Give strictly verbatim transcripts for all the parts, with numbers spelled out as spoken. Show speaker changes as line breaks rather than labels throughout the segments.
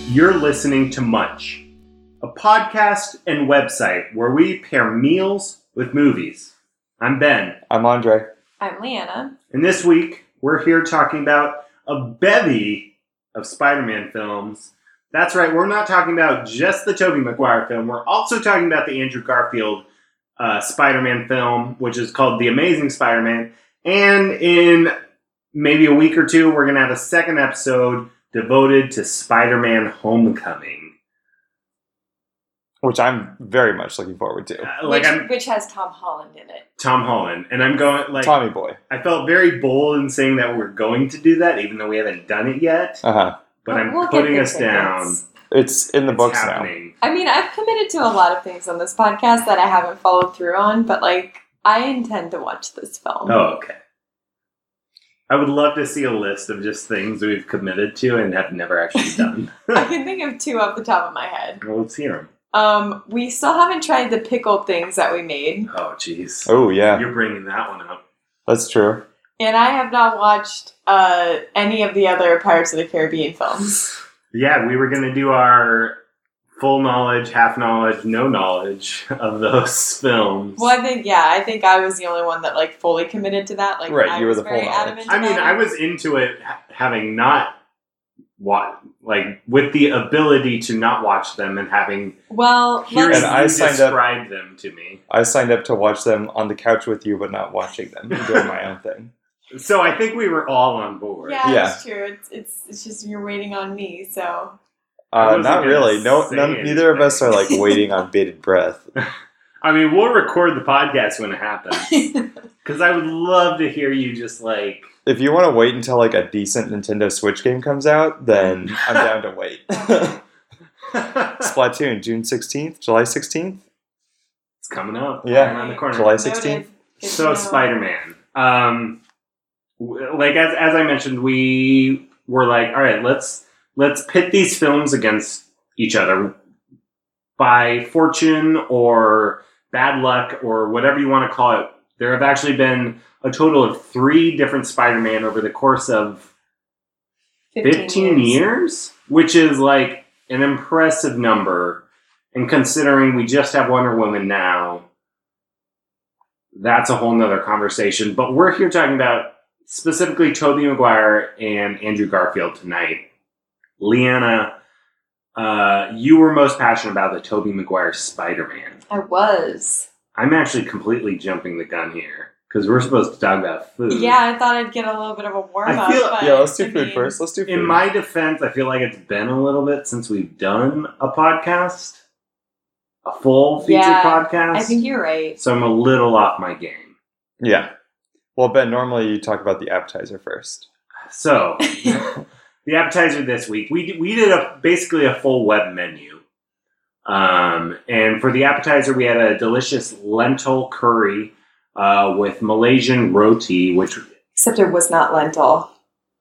You're listening to Munch, a podcast and website where we pair meals with movies. I'm Ben.
I'm Andre.
I'm Leanna.
And this week, we're here talking about a bevy of Spider-Man films. That's right, we're not talking about just the Tobey Maguire film. We're also talking about the Andrew Garfield uh, Spider-Man film, which is called The Amazing Spider-Man. And in maybe a week or two, we're going to have a second episode devoted to Spider-Man Homecoming.
Which I'm very much looking forward to.
Uh, like
which,
I'm,
which has Tom Holland in it.
Tom Holland. And I'm going, like...
Tommy Boy.
I felt very bold in saying that we're going to do that, even though we haven't done it yet.
Uh-huh.
But
Well,
I'm
we'll get
putting
the
us down.
tickets.
It's in the
It's
books
happening.
I mean, I've committed to a lot of things on this podcast that I haven't followed through on, but, like, I intend to watch this film.
Oh, okay. I would love to see a list of just things we've committed to and have never actually done.
I can think of two off the top of my head.
Well, let's hear them.
Um, we still haven't tried the pickled things that we made,
Oh, jeez.
now. Oh, yeah.
You're bringing that one up.
That's true.
and I have not watched uh, any of the other Pirates of the Caribbean films.
Yeah, we were going to do our full knowledge, half knowledge, no knowledge of those films.
Well, I think, yeah, I think I was the only one that, like, fully committed to that. Like,
Right,
I
you were
was
the full
very
knowledge.
adamant
I mean,
about
I
it.
was into it ha- having not watched, like, with the ability to not watch them and having
Well,
hearing
let's,
And I
you
signed up-
describe them to me.
I signed up to watch them on the couch with you, but not watching them. Doing my own thing.
So I think we were all on board.
yeah,
Yeah.
that's true. It's, it's it's just you're waiting on me, so...
I
Uh,
wasn't
not
gonna
really. No,
say
none, neither of us are, like, waiting on bated breath.
I mean, we'll record the podcast when it happens. Because I would love to hear you just, like...
If you want to wait until, like, a decent Nintendo Switch game comes out, then I'm down to wait. Splatoon, June sixteenth? July sixteenth?
It's coming up.
Yeah.
Right around the corner.
July
Noted.
sixteenth?
Good to
So
know.
Spider-Man. Um, w- like as as I mentioned, we were like, all right, let's let's pit these films against each other by fortune or bad luck or whatever you want to call it. There have actually been a total of three different Spider-Man over the course of fifteen years, which is like an impressive number. And considering we just have Wonder Woman now, that's a whole nother conversation. But we're here talking about specifically Tobey Maguire and Andrew Garfield tonight. Leanna, uh, you were most passionate about the Tobey Maguire Spider-Man.
I was.
I'm actually completely jumping the gun here because we're supposed to talk about food.
Yeah, I thought I'd get a little bit of a warm
I
up.
feel-
but,
Yeah, let's do
I
food
mean,
first. Let's do food.
In my defense, I feel like it's been a little bit since we've done a podcast, a full feature
Yeah,
podcast.
I think you're right.
So I'm a little off my game.
Yeah. Well, Ben, normally you talk about the appetizer first.
So the appetizer this week, we did, we did a basically a full web menu. Um, and for the appetizer, we had a delicious lentil curry uh, with Malaysian roti, which
Except it was not lentil.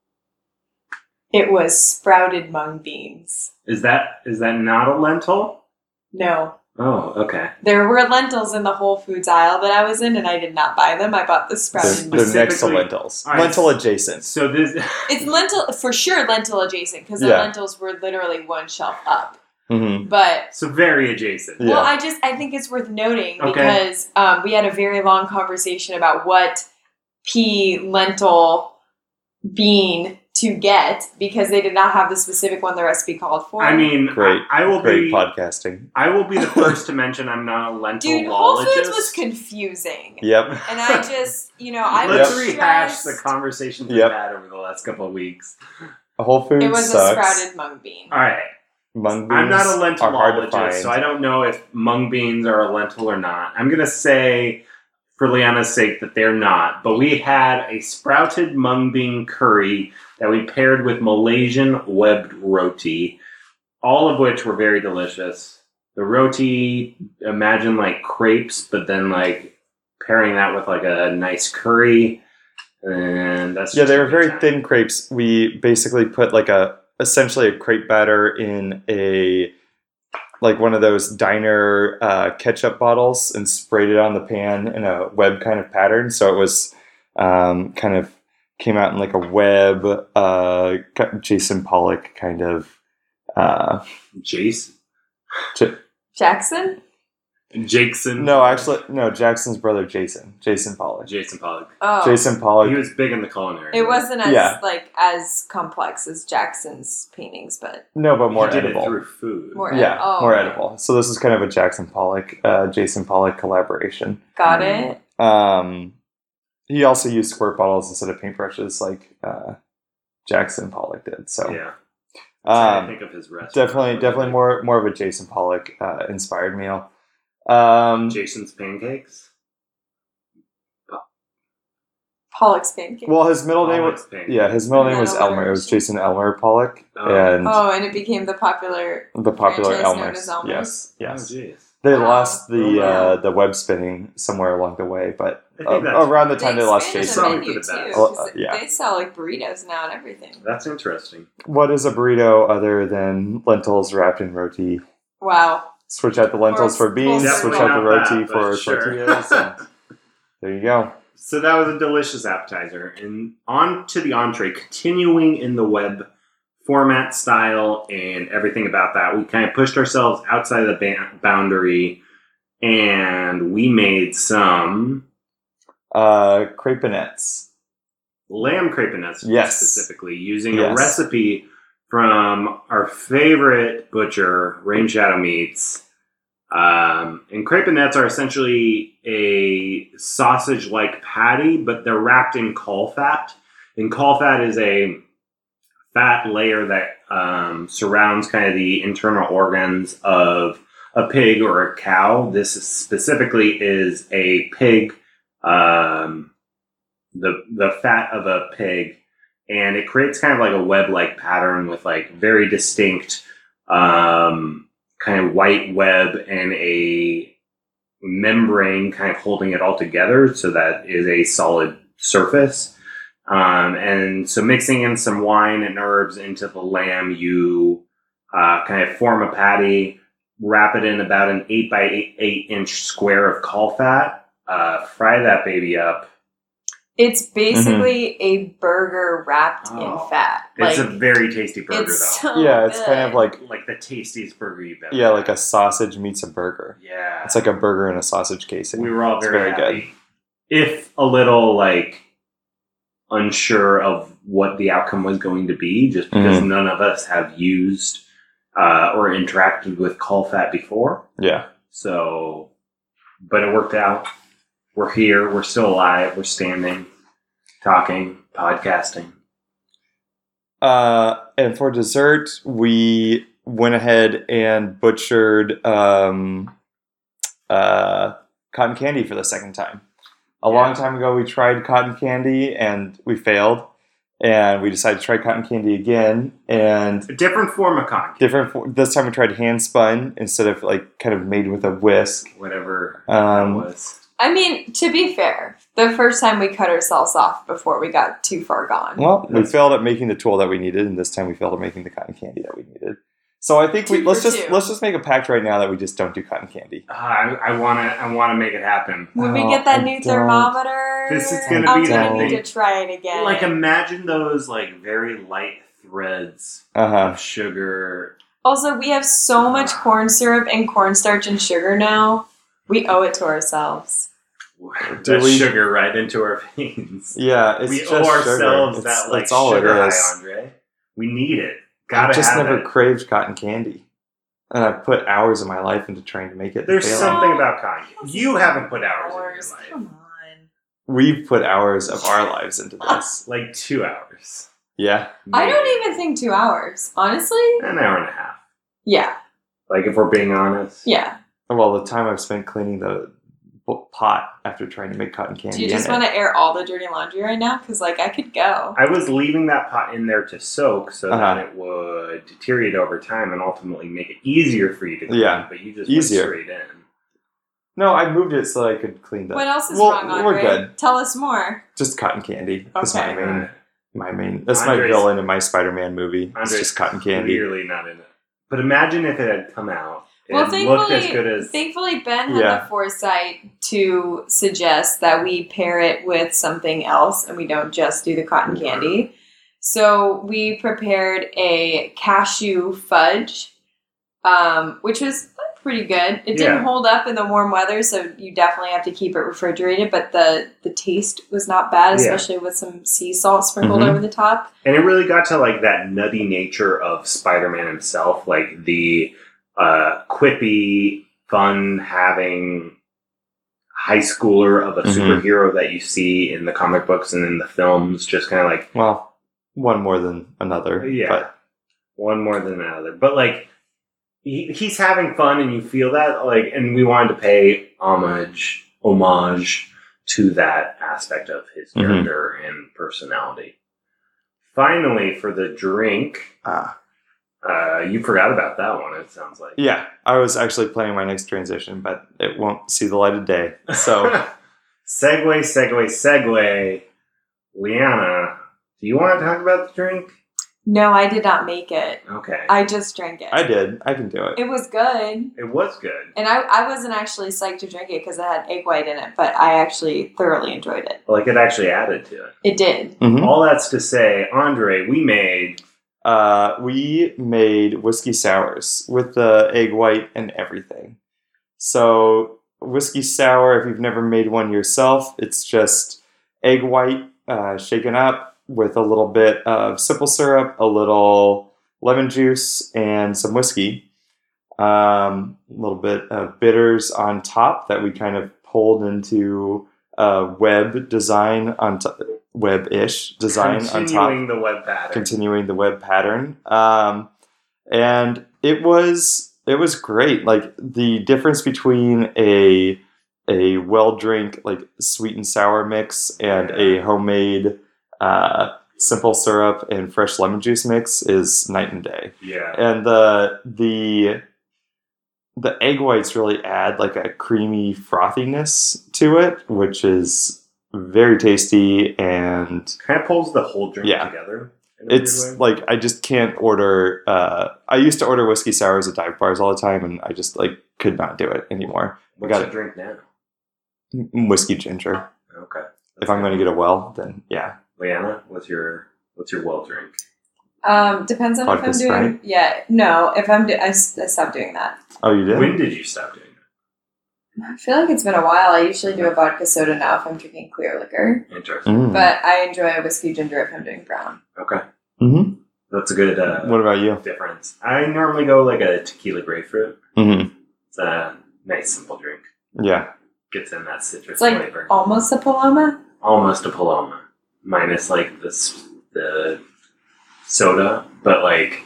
It was sprouted mung beans.
is that is that not a lentil?
No.
Oh, okay.
There were lentils in the Whole Foods aisle that I was in, and I did not buy them. I bought the
They're,
sprouted
they're
mung.
next to
Specifically-
lentils.
All right.
Lentil adjacent.
So this
It's lentil, for sure lentil adjacent, because the
Yeah.
lentils were literally one shelf up.
Mm-hmm.
But
so very adjacent.
Yeah.
Well, I just I think it's worth noting
Okay.
because um, we had a very long conversation about what pea lentil bean to get because they did not have the specific one the recipe called for.
I mean,
Great.
I, I will
Great
be
podcasting.
I will be the first to mention I'm not a lentil
dude, Whole Foods
lologist.
was confusing,
Yep.
and I just you know I
Let's
was
rehash
stressed.
the conversations
Yep.
we've had over the last couple of weeks.
Whole Foods
It was
sucks.
a sprouted mung bean.
All right.
Mung beans
I'm not a
are hard to
lentilologist,
find.
so I don't know if mung beans are a lentil or not. I'm going to say, for Liana's sake, that they're not. But we had a sprouted mung bean curry that we paired with Malaysian webbed roti, all of which were very delicious. The roti, imagine like crepes, but then like pairing that with like a nice curry. And that's
Yeah,
just
they
a
were
good
very
time.
thin crepes. We basically put like a essentially a crepe batter in a like one of those diner uh, ketchup bottles and sprayed it on the pan in a web kind of pattern. So it was um, kind of came out in like a web, uh, Jason Pollock kind of Uh,
Jason.
J-
Jackson?
Jackson.
no, actually, no. Jackson's brother, Jason. Jason Pollock.
Jason Pollock.
Oh.
Jason
He
Pollock.
was big in the culinary.
It wasn't as
Yeah.
like as complex as Jackson's paintings, but
No, but more
he did
edible.
it through food.
more
Yeah,
ed- oh,
more
okay.
edible. So this is kind of a Jackson Pollock, uh, Jason Pollock collaboration.
Got it.
Um, he also used squirt bottles instead of paintbrushes, like uh, Jackson Pollock did. So
Yeah. I
um,
think of his restaurant.
definitely, definitely more more of a Jason Pollock uh, inspired meal. Um,
Jason's pancakes.
Pollock's pancake.
well, his middle name was
Pollock's pancakes.
yeah, his middle name was
Middle
Elmer. It was
letters.
Jason Elmer Pollock,
Oh.
and
Oh, and it became the popular.
the popular
franchise known
Elmers.
as Elmers?
Yes,
Oh,
yes.
jeez.
They
Wow.
lost the
Oh, wow.
uh, the web spinning somewhere along the way, but
I
uh,
think that's-
around the time they, lost
expanded
Jason.
the
Probably
menu
for the
too.
best.
'cause
Well, uh, yeah.
They sell like burritos now and everything.
That's interesting.
What is a burrito other than lentils wrapped in roti?
Wow.
Switch out the lentils
Or
for beans,
Definitely
switch out the
not
roti
that,
for
but sure.
tortillas. And there you go.
So that was a delicious appetizer. And on to the entree, continuing in the web format style and everything about that. We kind of pushed ourselves outside of the ba- boundary and we made some
Uh, crepenettes.
lamb crepenettes
Yes.
specifically using
Yes.
a recipe from our favorite butcher, Rain Shadow Meats. Um, and crepenettes are essentially a sausage-like patty, but they're wrapped in caul fat. And caul fat is a fat layer that um, surrounds kind of the internal organs of a pig or a cow. This is specifically is a pig, um, the the fat of a pig, and it creates kind of like a web-like pattern with like very distinct um, kind of white web and a membrane kind of holding it all together, so that is a solid surface. Um, and so mixing in some wine and herbs into the lamb, you uh, kind of form a patty, wrap it in about an eight by eight, eight inch square of caul fat, uh, fry that baby up.
It's basically a burger wrapped
Oh.
in fat.
It's
Like,
a very tasty burger,
it's
though.
so
Yeah, it's
good.
kind of like
Like the tastiest burger you've ever
yeah,
had.
like a sausage meets a burger.
Yeah.
It's like a burger in a sausage casing.
We were all
It's
very,
very
happy. If a little, like, unsure of what the outcome was going to be, just because
Mhm.
none of us have used uh, or interacted with caul fat before.
Yeah.
So, but it worked out. We're here. We're still alive. We're standing, talking, podcasting.
Uh, and for dessert, we went ahead and butchered um, uh, cotton candy for the second time. A
Yeah.
long time ago, we tried cotton candy and we failed. And we decided to try cotton candy again. And
A different form of cotton candy.
different. for- This time we tried hand spun instead of like kind of made with a whisk.
Whatever
Um,
that was.
I mean, to be fair, the first time we cut ourselves off before we got too far gone.
Well, we
That's-
failed at making the tool that we needed, and this time we failed at making the cotton candy that we needed. So I think we
Two
let's
for
just
two.
let's just make a pact right now that we just don't do cotton candy.
Uh, I, I want to I wanna make it happen.
When we
Oh,
get that
I
new
don't-
thermometer,
This is gonna
I'm
be
gonna
that
need
thing.
to try it again.
Like, imagine those, like, very light threads
Uh huh.
of sugar.
Also, we have so much corn syrup and cornstarch and sugar now. We owe it to ourselves.
Do
That
we-
sugar right into our veins.
Yeah, it's
we
just
owe
sugar.
ourselves
It's,
that like
that's all it
sugar
is.
high, Andre. We need it.
I
Gotta
just
have
never
it.
craved cotton candy, and I've put hours of my life into trying to make it. and
There's
failing.
something about cotton. You haven't put hours,
Hours.
in your life.
Come on.
We've put hours of our lives into this.
Like two hours.
Yeah,
I
Maybe.
don't even think two hours. Honestly?
An hour and a half.
Yeah.
Like if we're being honest.
Yeah.
well, the time I've spent cleaning the pot after trying to make cotton candy.
Do you just
in
want
it.
to air all the dirty laundry right now? Because, like, I could go.
I was leaving that pot in there to soak so
Uh-huh.
that it would deteriorate over time and ultimately make it easier for you to clean.
Yeah.
But you just
Easier.
went straight in.
No, I moved it so that I could clean the.
What else is
Well,
wrong, Andre?
we're good.
Tell us more.
Just cotton candy. That's my
Okay.
main. My main. That's my
Andre's-
villain in my Spider-Man movie. It's
Andre's
just cotton candy.
Clearly not in it. But imagine if it had come out. It
Well,
looked as
thankfully,
good as.
thankfully, Ben had
Yeah.
the foresight to suggest that we pair it with something else and we don't just do the cotton candy. So we prepared a cashew fudge, um, which was pretty good. It didn't
Yeah.
hold up in the warm weather, so you definitely have to keep it refrigerated, but the, the taste was not bad,
Yeah.
especially with some sea salt sprinkled
Mhm.
over the top.
And it really got to like that nutty nature of Spider-Man himself, like the uh, quippy, fun-having high schooler of a
Mhm.
superhero that you see in the comic books and in the films, just kind of like,
Well, one more than another.
yeah,
But
one more than another. But like, he, he's having fun, and you feel that, like, and we wanted to pay homage, homage to that aspect of his
Mhm.
character and personality. Finally, for the drink,
ah.
uh, you forgot about that one, it sounds like.
Yeah, I was actually planning my next transition, but it won't see the light of day. So,
segue, segue, segue. Liana, do you want to talk about the drink?
No, I did not make it.
Okay.
I just drank it.
I did. I can do it.
It was good.
it was good.
And I, I wasn't actually psyched to drink it because it had egg white in it, but I actually thoroughly enjoyed it.
Like, it actually added to it.
It did.
Mhm.
All that's to say, Andre, we made...
Uh, we made whiskey sours with the egg white and everything. So, whiskey sour, if you've never made one yourself, it's just egg white uh, shaken up with a little bit of simple syrup, a little lemon juice, and some whiskey. Um, a little bit of bitters on top that we kind of pulled into a web design on top. Web-ish design on top.
Continuing the web pattern.
Continuing the web pattern. Um, and it was it was great. Like the difference between a a well drink like sweet and sour mix and a homemade uh, simple syrup and fresh lemon juice mix is night and day.
Yeah.
And the the the egg whites really add like a creamy frothiness to it, which is very tasty, and
Kind of pulls the whole drink
Yeah.
together. in a
it's
weird way.
like I just can't order. Uh, I used to order whiskey sours at dive bars all the time, and I just like could not do it anymore. I
What's
got
the
it.
drink now?
Whiskey ginger.
Okay.
If I'm going to get a well, then yeah.
Liana, what's your what's your well drink?
Um, depends on if
Vodka
I'm doing.
Sprite?
Yeah, no. If I'm, do- I, s- I stopped doing that.
Oh, you did?
When did you stop doing
I feel like it's been a while. I usually do a vodka soda now if I'm drinking clear liquor,
it? Interesting.
Mm.
but I enjoy a whiskey ginger if I'm doing brown.
Okay.
hmm
That's a good uh,
What about you?
difference. I normally go like a tequila grapefruit.
hmm
It's a nice, simple drink.
Yeah.
Gets in that citrus
It's like
flavor.
almost a Paloma.
Almost a Paloma. Minus like the, s- the soda, but like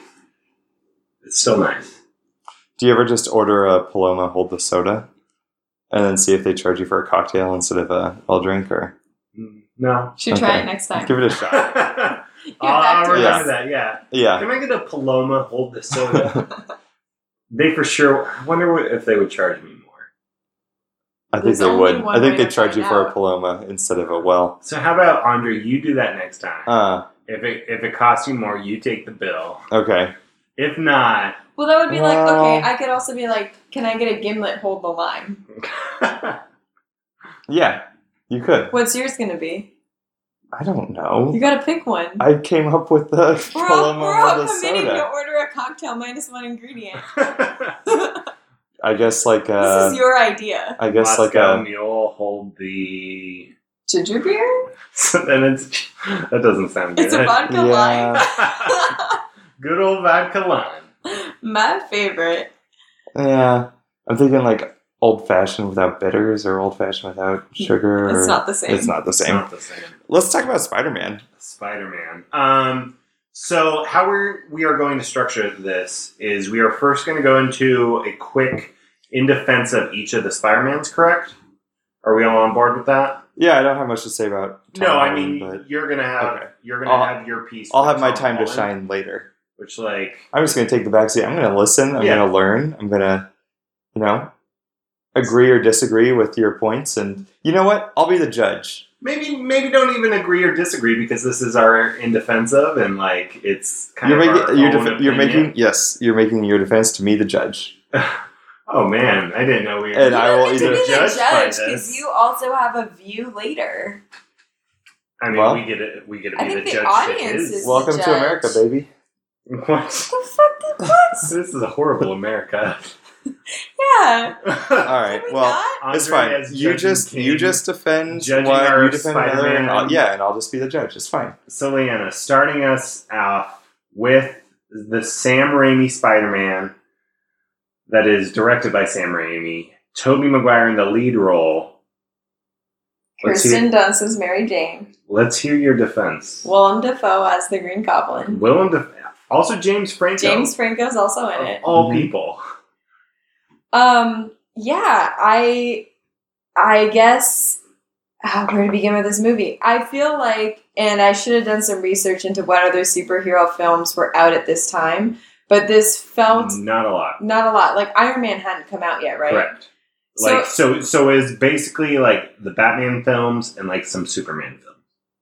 it's still nice.
Do you ever just order a Paloma, hold the soda, and then see if they charge you for a cocktail instead of a well drink? Or
Mm, No.
Should try
Okay.
it next time.
give it a shot.
I'll,
back
I'll
to
remember
us.
that, yeah.
Yeah.
Can I get a Paloma, hold the soda? They for sure, I wonder what, if they would charge me more.
I think
There's
they
only
would.
one
I think
way
they
to
charge you
find
for a
out.
Paloma instead of a well.
So how about, Andre, you do that next time.
Uh,
if it if it costs you more, you take the bill.
okay.
If not,
Well, that would be like,
Well-
okay, I could also be like, can I get a gimlet hold the lime?
Yeah, you could.
What's yours going to be?
I don't know.
You got to pick one.
I came up with the
We're all,
Paloma
we're all
with the
committing to
soda.
order a cocktail minus one ingredient.
I guess like
this
uh,
is your idea.
I guess like
Moscow
a
Mule, hold the.
Ginger beer?
So then it's that doesn't sound good.
It's a vodka
Yeah.
Good old vodka lime.
lime. My favorite.
yeah. I'm thinking like old fashioned without bitters or old fashioned without sugar.
It's
or-
not the same.
It's not the
It's
same.
not the same.
Let's talk about Spider Man.
Spider Man. Um. So how we're we are going to structure this is we are first going to go into a quick in defense of each of the Spider Mans. Correct? Are we all on board with that?
Yeah, I don't have much to say about Tom
No, I
Holland,
mean
but
you're gonna have
Okay.
you're gonna
I'll-
have your piece.
I'll
with
have my
Tom
time to
Holland,
shine later.
Which like
I'm just going to take the backseat. I'm going to listen. I'm
Yeah.
going to learn. I'm going to, you know, agree or disagree with your points. And you know what? I'll be the judge.
maybe maybe don't even agree or disagree because this is our in defense of and like it's kind
You're
of our
making. You're,
own
def- you're
opinion.
making. Yes, you're making your defense to me, the judge.
Oh man, I didn't know we were.
And
You
I
don't
will
get to
either
be the
judged by
judge
this.
because you also have a view later.
I mean,
Well,
we get it. We get to
I
be
think
the
the
judge.
audience
to his.
is-
Welcome to
judge.
America, baby.
What?
What the fuck? Did, what?
This is a horrible America.
Yeah.
All right.
Can we
Well,
not?
it's
Andre
fine.
as
You
Judge
just
King,
you just defend
judging
one,
our
you defend another, and
Spider-Man.
I'll, yeah, and I'll just be the judge. It's fine.
So, Leanna, starting us off with the Sam Raimi Spider-Man that is directed by Sam Raimi, Tobey Maguire in the lead role. Let's
Kirsten
hear,
Dunst as Mary Jane.
let's hear your defense.
Willem Dafoe as the Green Goblin.
Willem Dafoe. Also James Franco.
James Franco's also in
Of
it.
all
Mhm.
people.
Um, yeah, I, I guess, oh, where to begin with this movie? I feel like, and I should have done some research into what other superhero films were out at this time, but this felt
Not a lot.
not a lot. Like Iron Man hadn't come out yet, right?
Correct.
So-
Like so so is basically like the Batman films and like some Superman films.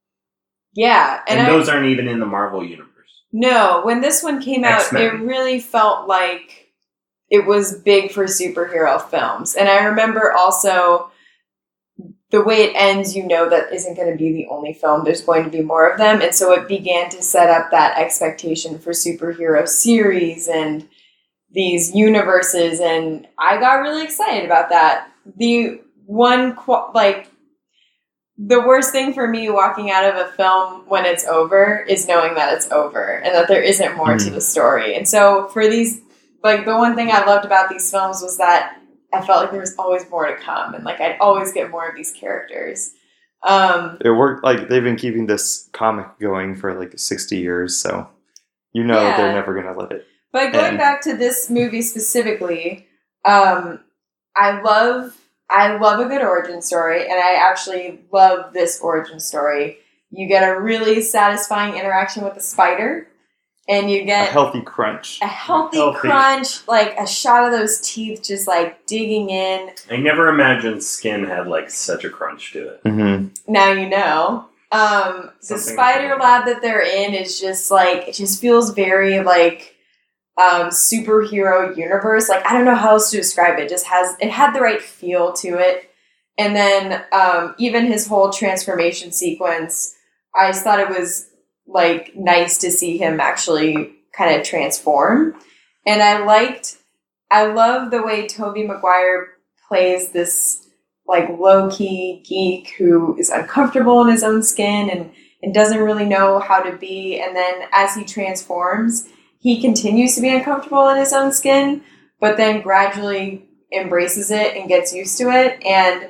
Yeah, and,
And,
I,
those aren't even in the Marvel universe.
no, when this one came out,
X-Men.
it really felt like it was big for superhero films. And I remember also the way it ends, you know that isn't going to be the only film. There's going to be more of them. And so it began to set up that expectation for superhero series and these universes. And I got really excited about that. The one, qu- like, the worst thing for me walking out of a film when it's over is knowing that it's over and that there isn't more to
Mhm.
the story. And so for these, like, the one thing I loved about these films was that I felt like there was always more to come and like I'd always get more of these characters. Um,
It worked. Like they've been keeping this comic going for like sixty years, so you know
Yeah.
they're never gonna let it.
but going
And-
back to this movie specifically, um, I love I love a good origin story, and I actually love this origin story. You get a really satisfying interaction with the spider, and you
A
get
healthy crunch.
a healthy,
Healthy.
crunch, like a shot of those teeth just like digging in.
I never imagined Skin had like such a crunch to it.
Mm-hmm.
Now you know. Um, the
Something-
spider lab that they're in is just like, it just feels very like um, superhero universe. Like, I don't know how else to describe it. It just has, it had the right feel to it. And then um, even his whole transformation sequence, I just thought it was like nice to see him actually kind of transform. And I liked, I love the way Tobey Maguire plays this like low-key geek who is uncomfortable in his own skin and, and doesn't really know how to be. And then as he transforms, he continues to be uncomfortable in his own skin, but then gradually embraces it and gets used to it. And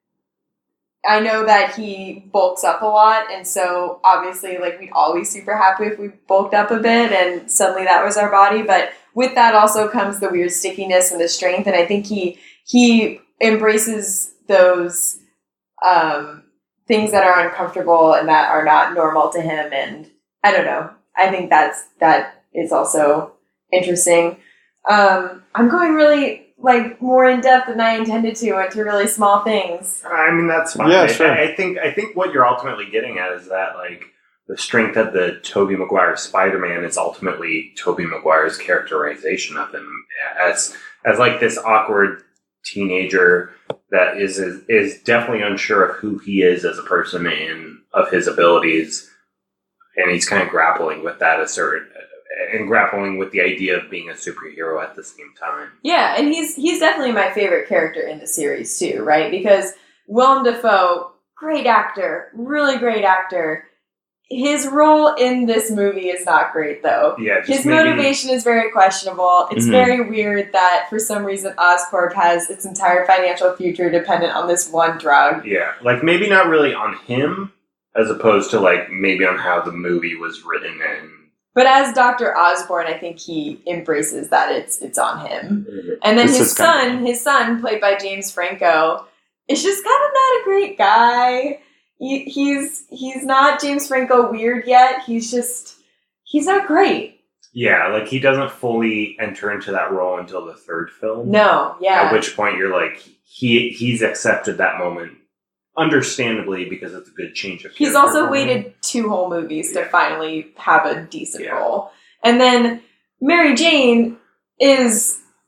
I know that he bulks up a lot, and so obviously, like, we'd always super happy if we bulked up a bit, and suddenly that was our body. But with that also comes the weird stickiness and the strength, and I think he he embraces those um, things that are uncomfortable and that are not normal to him. And I don't know. I think that's that is also interesting. Um, I'm going really like more in depth than I intended to into really small things.
I mean, that's fine.
Yeah,
I,
sure.
I think I think what you're ultimately getting at is that like the strength of the Tobey Maguire Spider-Man is ultimately Tobey Maguire's characterization of him as as like this awkward teenager that is is, is definitely unsure of who he is as a person and of his abilities, and he's kind of grappling with that a certain and grappling with the idea of being a superhero at the same time.
Yeah, and he's he's definitely my favorite character in the series too, right? Because Willem Dafoe, great actor, really great actor. His role in this movie is not great though.
Yeah, just
His
maybe-
motivation is very questionable. It's
Mhm.
very weird that for some reason Oscorp has its entire financial future dependent on this one drug.
Yeah, like maybe not really on him, as opposed to like maybe on how the movie was written and.
But as Doctor Osborn, I think he embraces that it's it's on him. And then
This
his
is kind
son, his son, played by James Franco, is just kind of not a great guy. He, he's he's not James Franco weird yet. He's just he's not great.
Yeah, like he doesn't fully enter into that role until the third film.
No, yeah.
At which point you're like, he he's accepted that moment, understandably, because it's a good change of.
He's
character
also
for him.
waited two whole movies to
Yeah.
finally have a decent
Yeah.
role. And then Mary Jane is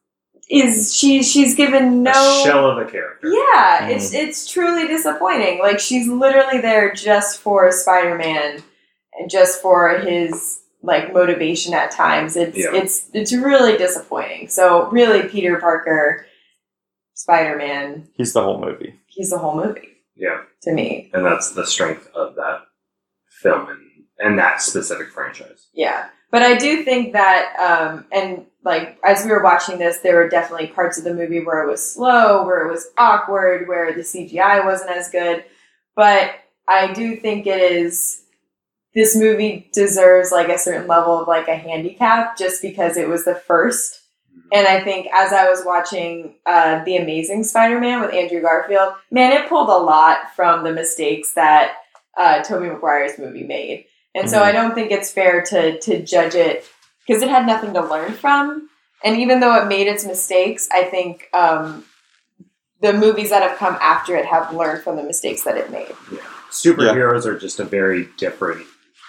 is she she's given no
a shell of a character.
Yeah,
Mm.
it's it's truly disappointing. Like she's literally there just for Spider-Man and just for his like motivation at times. It's
Yeah.
it's it's really disappointing. So really Peter Parker, Spider-Man,
He's the whole movie.
he's the whole movie
Yeah,
to me.
and that's the strength of that film and and that specific franchise.
Yeah. But I do think that, um, and like as we were watching this, there were definitely parts of the movie where it was slow, where it was awkward, where the C G I wasn't as good. But I do think it is, this movie deserves like a certain level of like a handicap just because it was the first. And I think as I was watching uh, The Amazing Spider-Man with Andrew Garfield, man, it pulled a lot from the mistakes that uh, Tobey Maguire's movie made. And so
Mhm.
I don't think it's fair to to judge it because it had nothing to learn from. And even though it made its mistakes, I think um, the movies that have come after it have learned from the mistakes that it made.
Superheroes are just a very different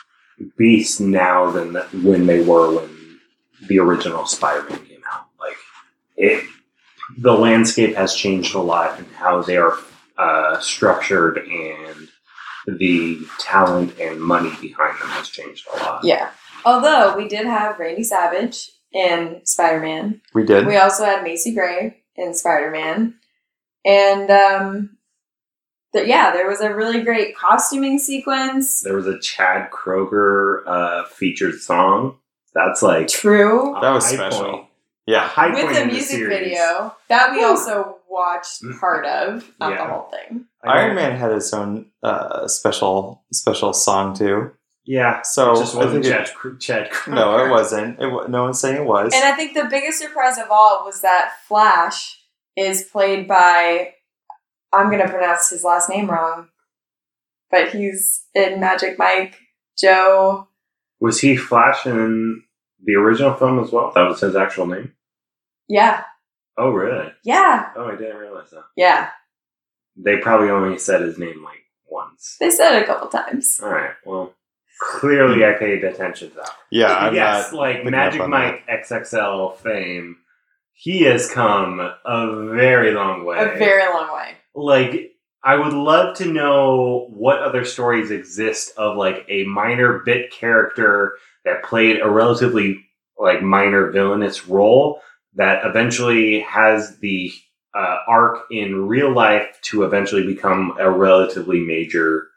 beast now than the, when they were when the original Spider-Man came out. Like it, the landscape has changed a lot in how they are uh, structured, and the talent and money behind them has changed a lot.
Yeah. Although we did have Randy Savage in Spider-Man.
We did.
We also had Macy Gray in Spider-Man. And um, th- yeah, there was a really great costuming sequence.
There was a Chad Kroger uh, featured song. That's like
True.
a
That was
high
special.
point. A
Yeah.
high
With
point
the
in
music
series.
video that we
Woo.
also watched part of, not
Yeah.
the whole thing.
I don't-
Iron Man had his own uh, special special song too.
Yeah.
So
it just
I
wasn't
think it-
Chad, Kr- Chad Kroger.
No, it wasn't. It wa- no one's saying it was.
And I think the biggest surprise of all was that Flash is played by, I'm going to pronounce his last name wrong, but he's in Magic Mike, Joe.
Was he Flash in the original film as well? That was his actual name?
Yeah,
Oh, really?
yeah,
Oh, I didn't realize that.
yeah.
They probably only said his name like once.
They said it a couple times.
All right. Well, clearly I paid attention to that.
yeah, I'm
yes,
not
like
picking
Magic
up on
Mike X X L fame, he has come a very long way.
A very long way.
Like, I would love to know what other stories exist of like a minor bit character that played a relatively like minor villainous role that eventually has the uh, arc in real life to eventually become a relatively major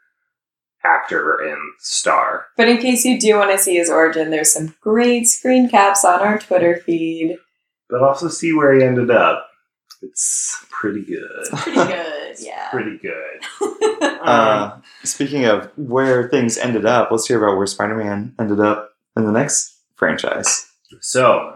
actor and star.
But in case you do want to see his origin, there's some great screen caps on our Twitter feed.
But also see where he ended up. It's pretty good.
Pretty good, yeah.
Pretty good. Um,
Uh, speaking of where things ended up, let's hear about where Spider-Man ended up in the next franchise.
So,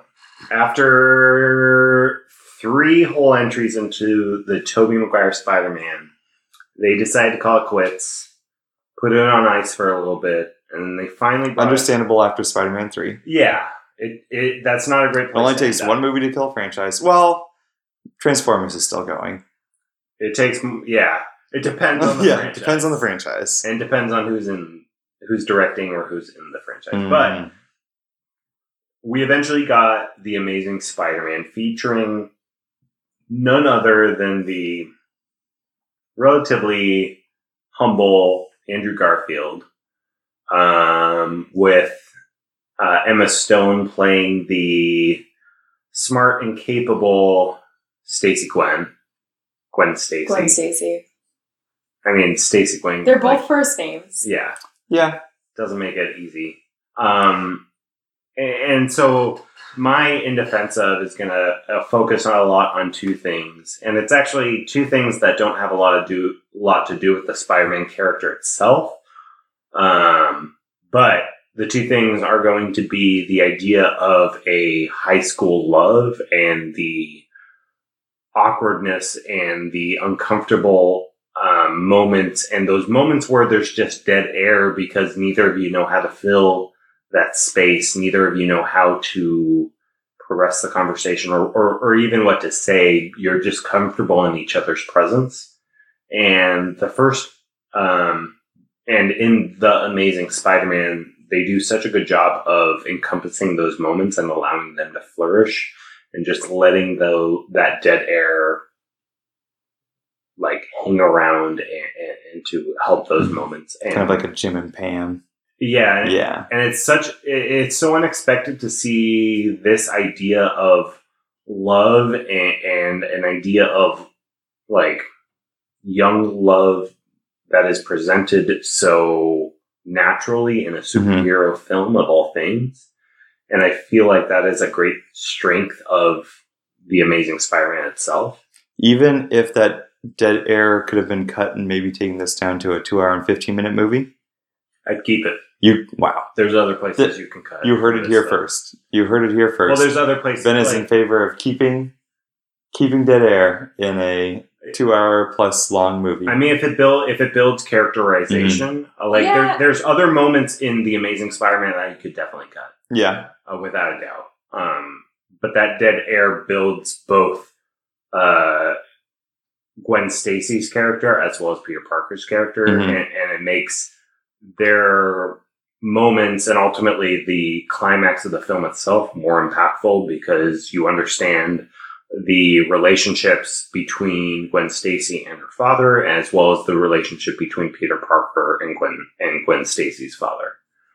after three whole entries into the Tobey Maguire Spider-Man, they decided to call it quits, put it on ice for a little bit, and they finally brought
Understandable after Spider-Man three.
It, yeah, it, it that's not a great
It
place.
only
to
takes
end
one
up.
movie to kill a franchise. Well, Transformers is still going.
It takes yeah. It depends on the
yeah,
franchise.
it depends on the franchise.
and depends on who's in who's directing or who's in the franchise.
Mm.
But we eventually got The Amazing Spider-Man featuring none other than the relatively humble Andrew Garfield, um, with uh, Emma Stone playing the smart and capable Stacy Gwen. Gwen Stacy.
Gwen Stacy.
I mean, Stacy Gwen.
They're both
like,
first names.
yeah.
yeah,
Doesn't make it easy. Um, and so my in defense of is going to uh, focus on a lot on two things, and it's actually two things that don't have a lot of do lot to do with the Spider-Man character itself. Um, but the two things are going to be the idea of a high school love and the awkwardness and the uncomfortable um, moments, and those moments where there's just dead air because neither of you know how to fill that space. Neither of you know how to progress the conversation or, or, or even what to say. You're just comfortable in each other's presence. And the first, um, and in The Amazing Spider-Man, they do such a good job of encompassing those moments and allowing them to flourish and just letting the that dead air like hang around and, and, and to help those moments. And
Kind of like a Jim and Pam.
yeah, and,
Yeah.
and it's such it, it's so unexpected to see this idea of love and, and an idea of like young love that is presented so naturally in a superhero mm-hmm. film of all things. And I feel like that is a great strength of The Amazing Spider-Man itself.
Even if that dead air could have been cut and maybe taking this down to a two hour and fifteen minute movie,
I'd keep it.
You wow.
There's other places the, you can cut.
You heard it here stuff. first. You heard it here first.
Well, there's other places.
Ben is like, in favor of keeping keeping dead air in a two hour plus long movie.
I mean, if it build if it builds characterization, mm-hmm. like yeah. there, there's other moments in The Amazing Spider-Man that you could definitely cut.
Yeah,
uh, without a doubt. Um, but that dead air builds both uh, Gwen Stacy's character as well as Peter Parker's character, mm-hmm. and, and it makes their moments and ultimately the climax of the film itself more impactful because you understand the relationships between Gwen Stacy and her father, as well as the relationship between Peter Parker and Gwen and Gwen Stacy's father.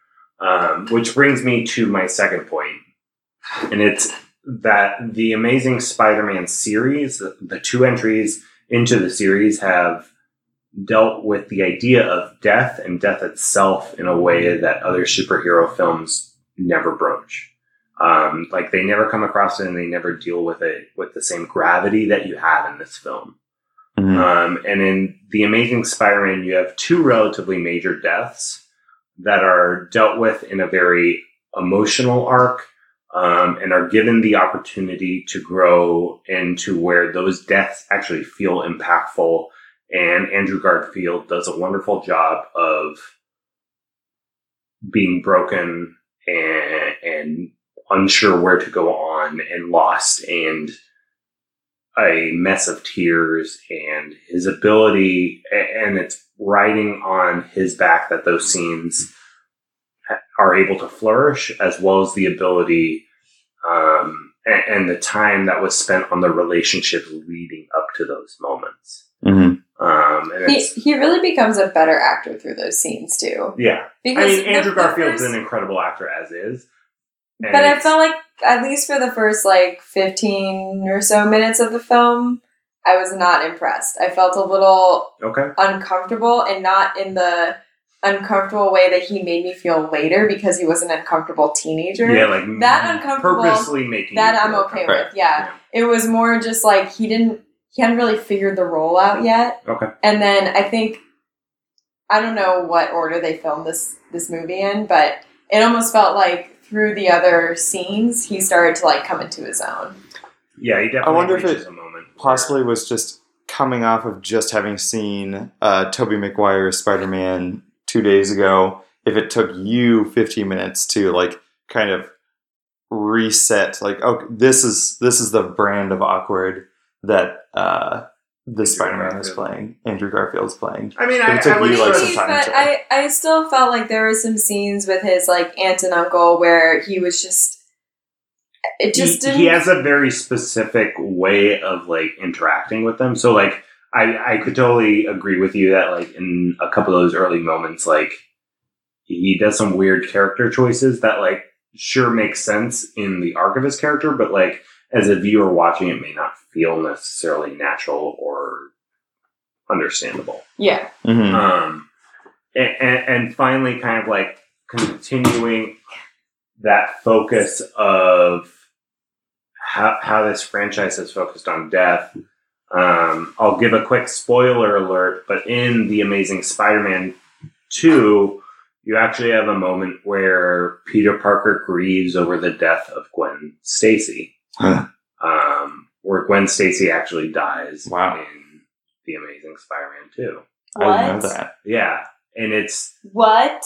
Um, which brings me to my second point, and it's that the Amazing Spider-Man series, the two entries into the series, have dealt with the idea of death and death itself in a way that other superhero films never broach. Um, like they never come across it and they never deal with it with the same gravity that you have in this film. Mm-hmm. Um, and in The Amazing Spider-Man, you have two relatively major deaths that are dealt with in a very emotional arc, um, and are given the opportunity to grow into where those deaths actually feel impactful. And Andrew Garfield does a wonderful job of being broken and, and unsure where to go on and lost and a mess of tears, and his ability, and it's riding on his back that those scenes are able to flourish, as well as the ability um, and, and the time that was spent on the relationship leading up to those moments.
Mm-hmm.
Um, and
he, he really becomes a better actor through those scenes too.
Yeah.
Because
I mean, Andrew
the,
Garfield's
the first,
an incredible actor as is.
But I felt like, at least for the first like fifteen or so minutes of the film, I was not impressed. I felt a little
okay.
uncomfortable, and not in the uncomfortable way that he made me feel later because he was an uncomfortable teenager.
Yeah, like
that uncomfortable.
Purposely making
that I'm okay with. Yeah. yeah. It was more just like he didn't, he hadn't really figured the role out yet.
Okay.
And then I think, I don't know what order they filmed this, this movie in, but it almost felt like through the other scenes, he started to like come into his own.
Yeah, he definitely
I wonder if
reaches
it
a moment
possibly was just coming off of just having seen uh, Tobey Maguire's Spider-Man two days ago. If it took you fifteen minutes to like kind of reset, like, oh, this is this is the brand of awkward that uh, this Spider-Man is playing. Andrew Garfield's playing.
I mean, I,
it took
I would
you like
say,
some time
but
to.
I, I still felt like there were some scenes with his like aunt and uncle where he was just. It just
he,
didn't.
he has a very specific way of like interacting with them. So like, I I could totally agree with you that like in a couple of those early moments, like he does some weird character choices that like sure makes sense in the arc of his character, but like as a viewer watching it may not feel necessarily natural or understandable.
Yeah.
Mm-hmm.
Um, and, and, and finally, kind of like continuing that focus of how how this franchise is focused on death. Um, I'll give a quick spoiler alert, but in The Amazing Spider-Man two, you actually have a moment where Peter Parker grieves over the death of Gwen Stacy.
Huh.
Um, where Gwen Stacy actually dies
wow.
in The Amazing Spider-Man two.
What?
I didn't know that.
Yeah, and it's...
What?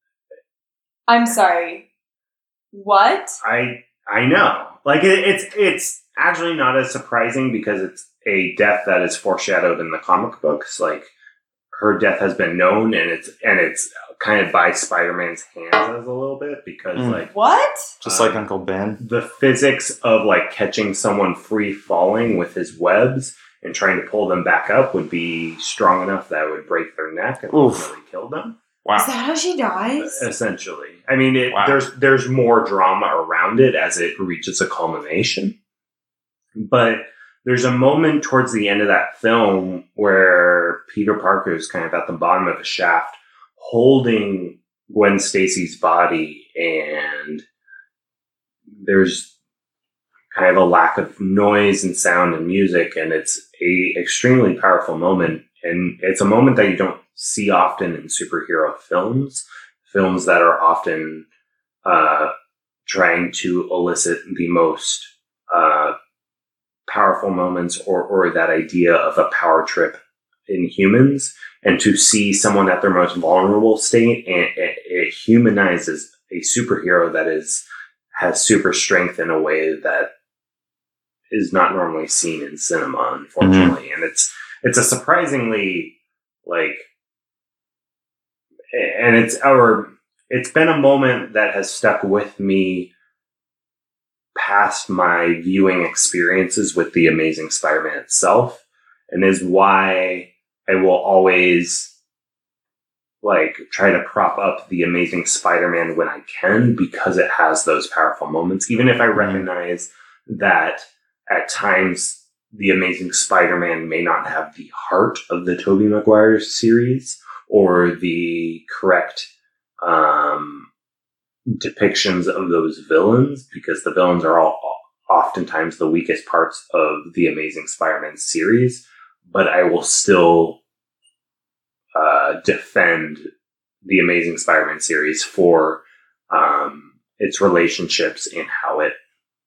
I'm sorry. What?
I I know. Like, it, it's it's actually not as surprising because it's a death that is foreshadowed in the comic books. Like, her death has been known, and it's and it's kind of by Spider-Man's hands as a little bit because
Mm.
like
What?
Just
Um,
like Uncle Ben.
the physics of like catching someone free falling with his webs and trying to pull them back up would be strong enough that it would break their neck and
Oof.
ultimately kill them.
Wow.
Is that how she dies?
Essentially, I mean, it,
Wow.
there's there's more drama around it as it reaches a culmination, but there's a moment towards the end of that film where Peter Parker is kind of at the bottom of a shaft, holding Gwen Stacy's body, and there's kind of a lack of noise and sound and music, and it's a extremely powerful moment, and it's a moment that you don't see often in superhero films, films that are often uh, trying to elicit the most uh, powerful moments or, or that idea of a power trip in humans, and to see someone at their most vulnerable state, and it, it humanizes a superhero that is has super strength in a way that is not normally seen in cinema, unfortunately. Mm-hmm. And it's it's a surprisingly like, and it's our it's been a moment that has stuck with me past my viewing experiences with The Amazing Spider-Man itself, and is why I will always like try to prop up The Amazing Spider-Man when I can, because it has those powerful moments, even if I recognize that at times The Amazing Spider-Man may not have the heart of the Tobey Maguire series or the correct um, depictions of those villains, because the villains are all oftentimes the weakest parts of the Amazing Spider-Man series, but I will still uh, defend the Amazing Spider-Man series for um, its relationships and how it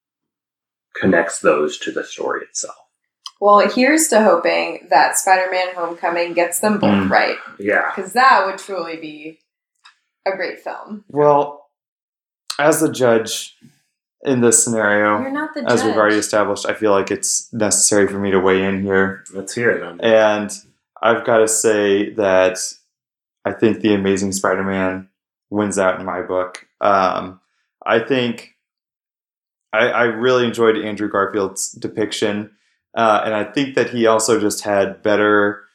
connects those to the story itself.
Well, here's to hoping that Spider-Man Homecoming gets them both
Mm.
right.
Yeah.
Because that would truly be a great film.
Well, as the judge in this scenario,
You're not the judge.
as we've already established, I feel like it's necessary for me to weigh in here.
Let's hear it. Andy.
And I've got to say that I think The Amazing Spider-Man wins out in my book. Um, I think I, I really enjoyed Andrew Garfield's depiction. Uh, and I think that he also just had better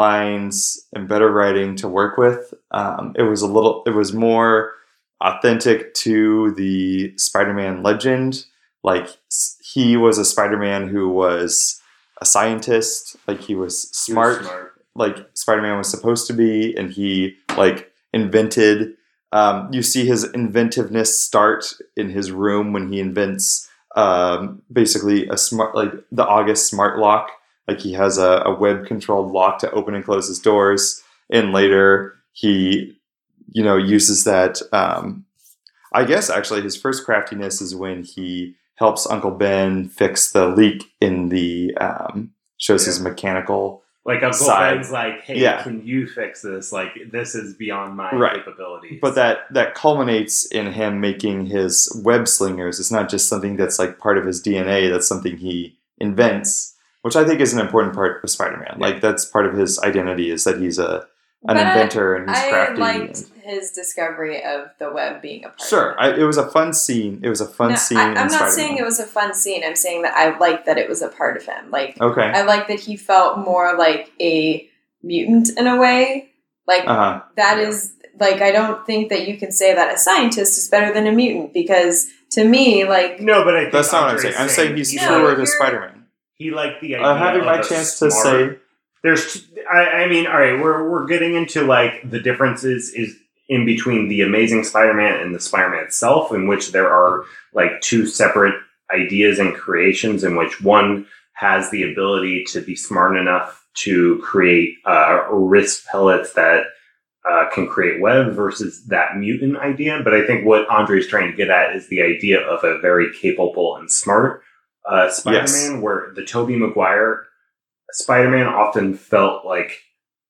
lines and better writing to work with. Um, it was a little, it was more authentic to the Spider-Man legend. Like, he was a Spider-Man who was a scientist. Like, he was smart,
He was smart.
like Spider-Man was supposed to be, and he like invented. Um, you see his inventiveness start in his room when he invents um, basically a smart, like the August smart lock. Like, he has a, a web-controlled lock to open and close his doors, and later he, you know, uses that. Um, I guess actually his first craftiness is when he helps Uncle Ben fix the leak in the um, shows
Yeah.
his mechanical.
Like Uncle
side.
Ben's like, hey,
Yeah.
can you fix this? Like, this is beyond my
Right.
capabilities.
But that that culminates in him making his web slingers. It's not just something that's like part of his D N A. That's something he invents, which I think is an important part of Spider-Man.
Yeah.
Like, that's part of his identity, is that he's a an
But I-
inventor and he's
I
crafty.
liked
and-
his discovery of the web being a part
Sure,
of
I,
it.
it was a fun scene. It was a fun
No,
scene.
I,
in
I'm not
Spider-Man.
saying it was a fun scene. I'm saying that I liked that it was a part of him. Like,
Okay.
I like that he felt more like a mutant in a way. Like,
Uh huh.
that
Yeah.
is, like, I don't think that you can say that a scientist is better than a mutant, because to me, like,
no, but I think
That's not what I'm
Andre's
saying. I'm saying he's
he
No,
truer
liked-
to
you're-
Spider-Man.
He liked the idea.
Uh, having
of
my
a
chance to
smart-
say,
There's, I, I mean, all right, we're we're getting into like the differences is in between the Amazing Spider-Man and the Spider-Man itself, in which there are like two separate ideas and creations, in which one has the ability to be smart enough to create uh, wrist pellets that uh, can create web, versus that mutant idea. But I think what Andre's trying to get at is the idea of a very capable and smart uh, Spider-Man,
Yes.
where the Tobey Maguire Spider-Man often felt like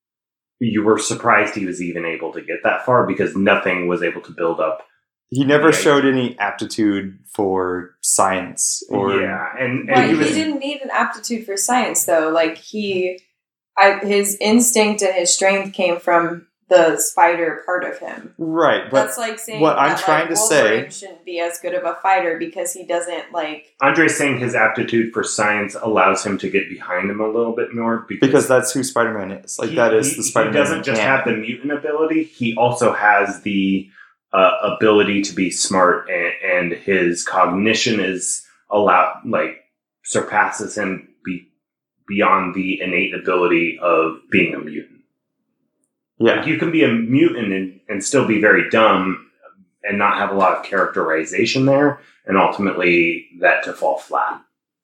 you were surprised he was even able to get that far, because nothing was able to build up.
he never
Yeah.
showed any aptitude for science or
yeah, and, and
but
he
he,
was
didn't need an aptitude for science, though. Like, he, I, his instinct and his strength came from the spider part of him.
Right, but
that's like saying
what I'm
that,
trying
like,
to
Wolverine
say-
shouldn't be as good of a fighter because he doesn't like.
Andre's saying his aptitude for science allows him to get behind him a little bit more because,
because that's who Spider-Man is. Like
he,
that is
he-
the Spider-Man.
He doesn't just have the mutant ability; he also has the uh, ability to be smart, and, and his cognition is allowed, like surpasses him be, beyond the innate ability of being a mutant.
Yeah.
Like you can be a mutant and, and still be very dumb and not have a lot of characterization there, and ultimately that to fall flat.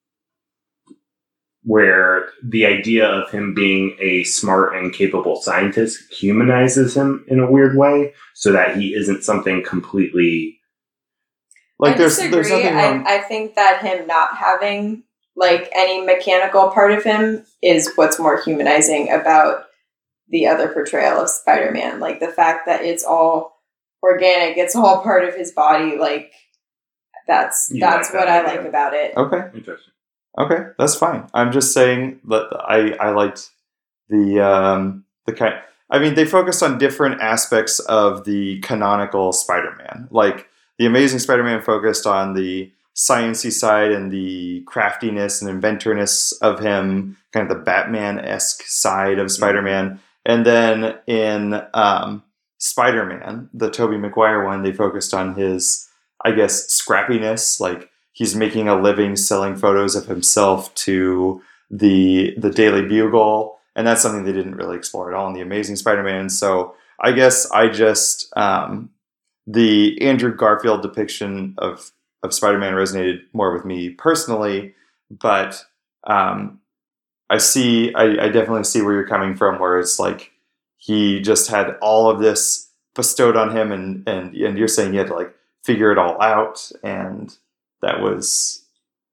Where the idea of him being a smart and capable scientist humanizes him in a weird way, so that he isn't something completely.
Like
I
there's
disagree.
there's nothing wrong.
I, I think that him not having like any mechanical part of him is what's more humanizing about the other portrayal of Spider-Man. Like the fact that it's all organic, it's all part of his body. Like that's
You
that's
like
what
that
I
idea.
like about it.
Okay.
Interesting.
Okay, that's fine. I'm just saying that I, I liked the um, the kind. I mean, they focused on different aspects of the canonical Spider-Man. Like the Amazing Spider-Man focused on the sciencey side and the craftiness and inventorness of him, kind of the Batman-esque side of Spider-Man. And then in um, Spider-Man, the Tobey Maguire one, they focused on his, I guess, scrappiness, like. He's making a living selling photos of himself to the the Daily Bugle, and that's something they didn't really explore at all in The Amazing Spider-Man. So I guess I just um, the Andrew Garfield depiction of of Spider-Man resonated more with me personally, but um, I see I, I definitely see where you're coming from, where it's like he just had all of this bestowed on him, and and and you're saying he had to like figure it all out, and that was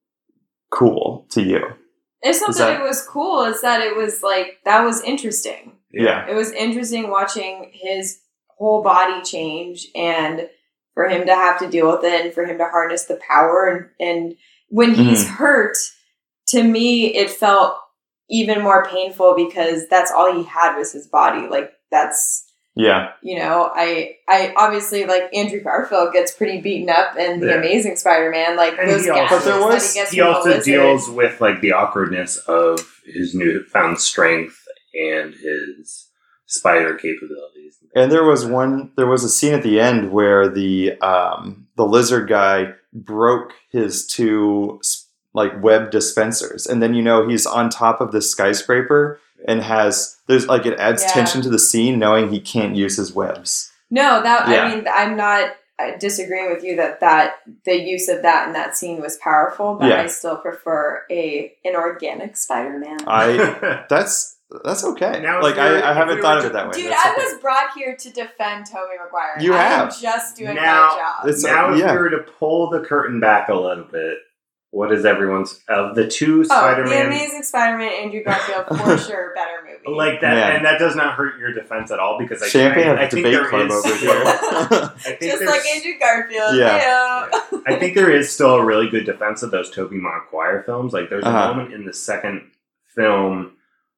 cool to you.
It's not
Is
that,
that-
it was cool, it's that it was like that was interesting.
Yeah.
It was interesting watching his whole body change and for him to have to deal with it and for him to harness the power. And, and when he's
Mhm.
hurt, to me, it felt even more painful because that's all he had was his body. Like that's,
Yeah.
you know, I, I obviously like Andrew Garfield gets pretty beaten up in The
Yeah.
Amazing Spider-Man. Like
And
those
he also-
gadgets
But there
that
was-
he gets
He
from the
also
lizard.
deals with like the awkwardness of his newfound strength and his spider capabilities.
And there was one there was a scene at the end where the um the lizard guy broke his two like web dispensers, and then you know he's on top of this skyscraper and has there's like it adds
Yeah.
tension to the scene knowing he can't use his webs.
No, that
Yeah.
I mean, I'm not uh, disagreeing with you that that the use of that in that scene was powerful, but
Yeah.
I still prefer a an organic Spider-Man.
I that's that's okay.
Now, if
like
we were-
I, I
if
haven't
we
thought
were
of it
to-
that way.
Dude,
That's
I
okay.
was brought here to defend Tobey Maguire.
You
I
have.
am just doing
Now-
my job.
It's-
now, if
yeah.
we were to pull the curtain back a little bit, what is everyone's of the two
Oh, The
Spider-Man?
Amazing Spider-Man, Andrew Garfield, for sure, better movie.
Like that,
Yeah.
and that does not hurt your defense at all because I,
Champagne
I,
of
I think
debate
there
club
is
over
still-
here.
I think
just
there's-
like Andrew Garfield.
Yeah.
Yeah.
I think there is still a really good defense of those Tobey Maguire films. Like, there's a
Uh-huh.
moment in the second film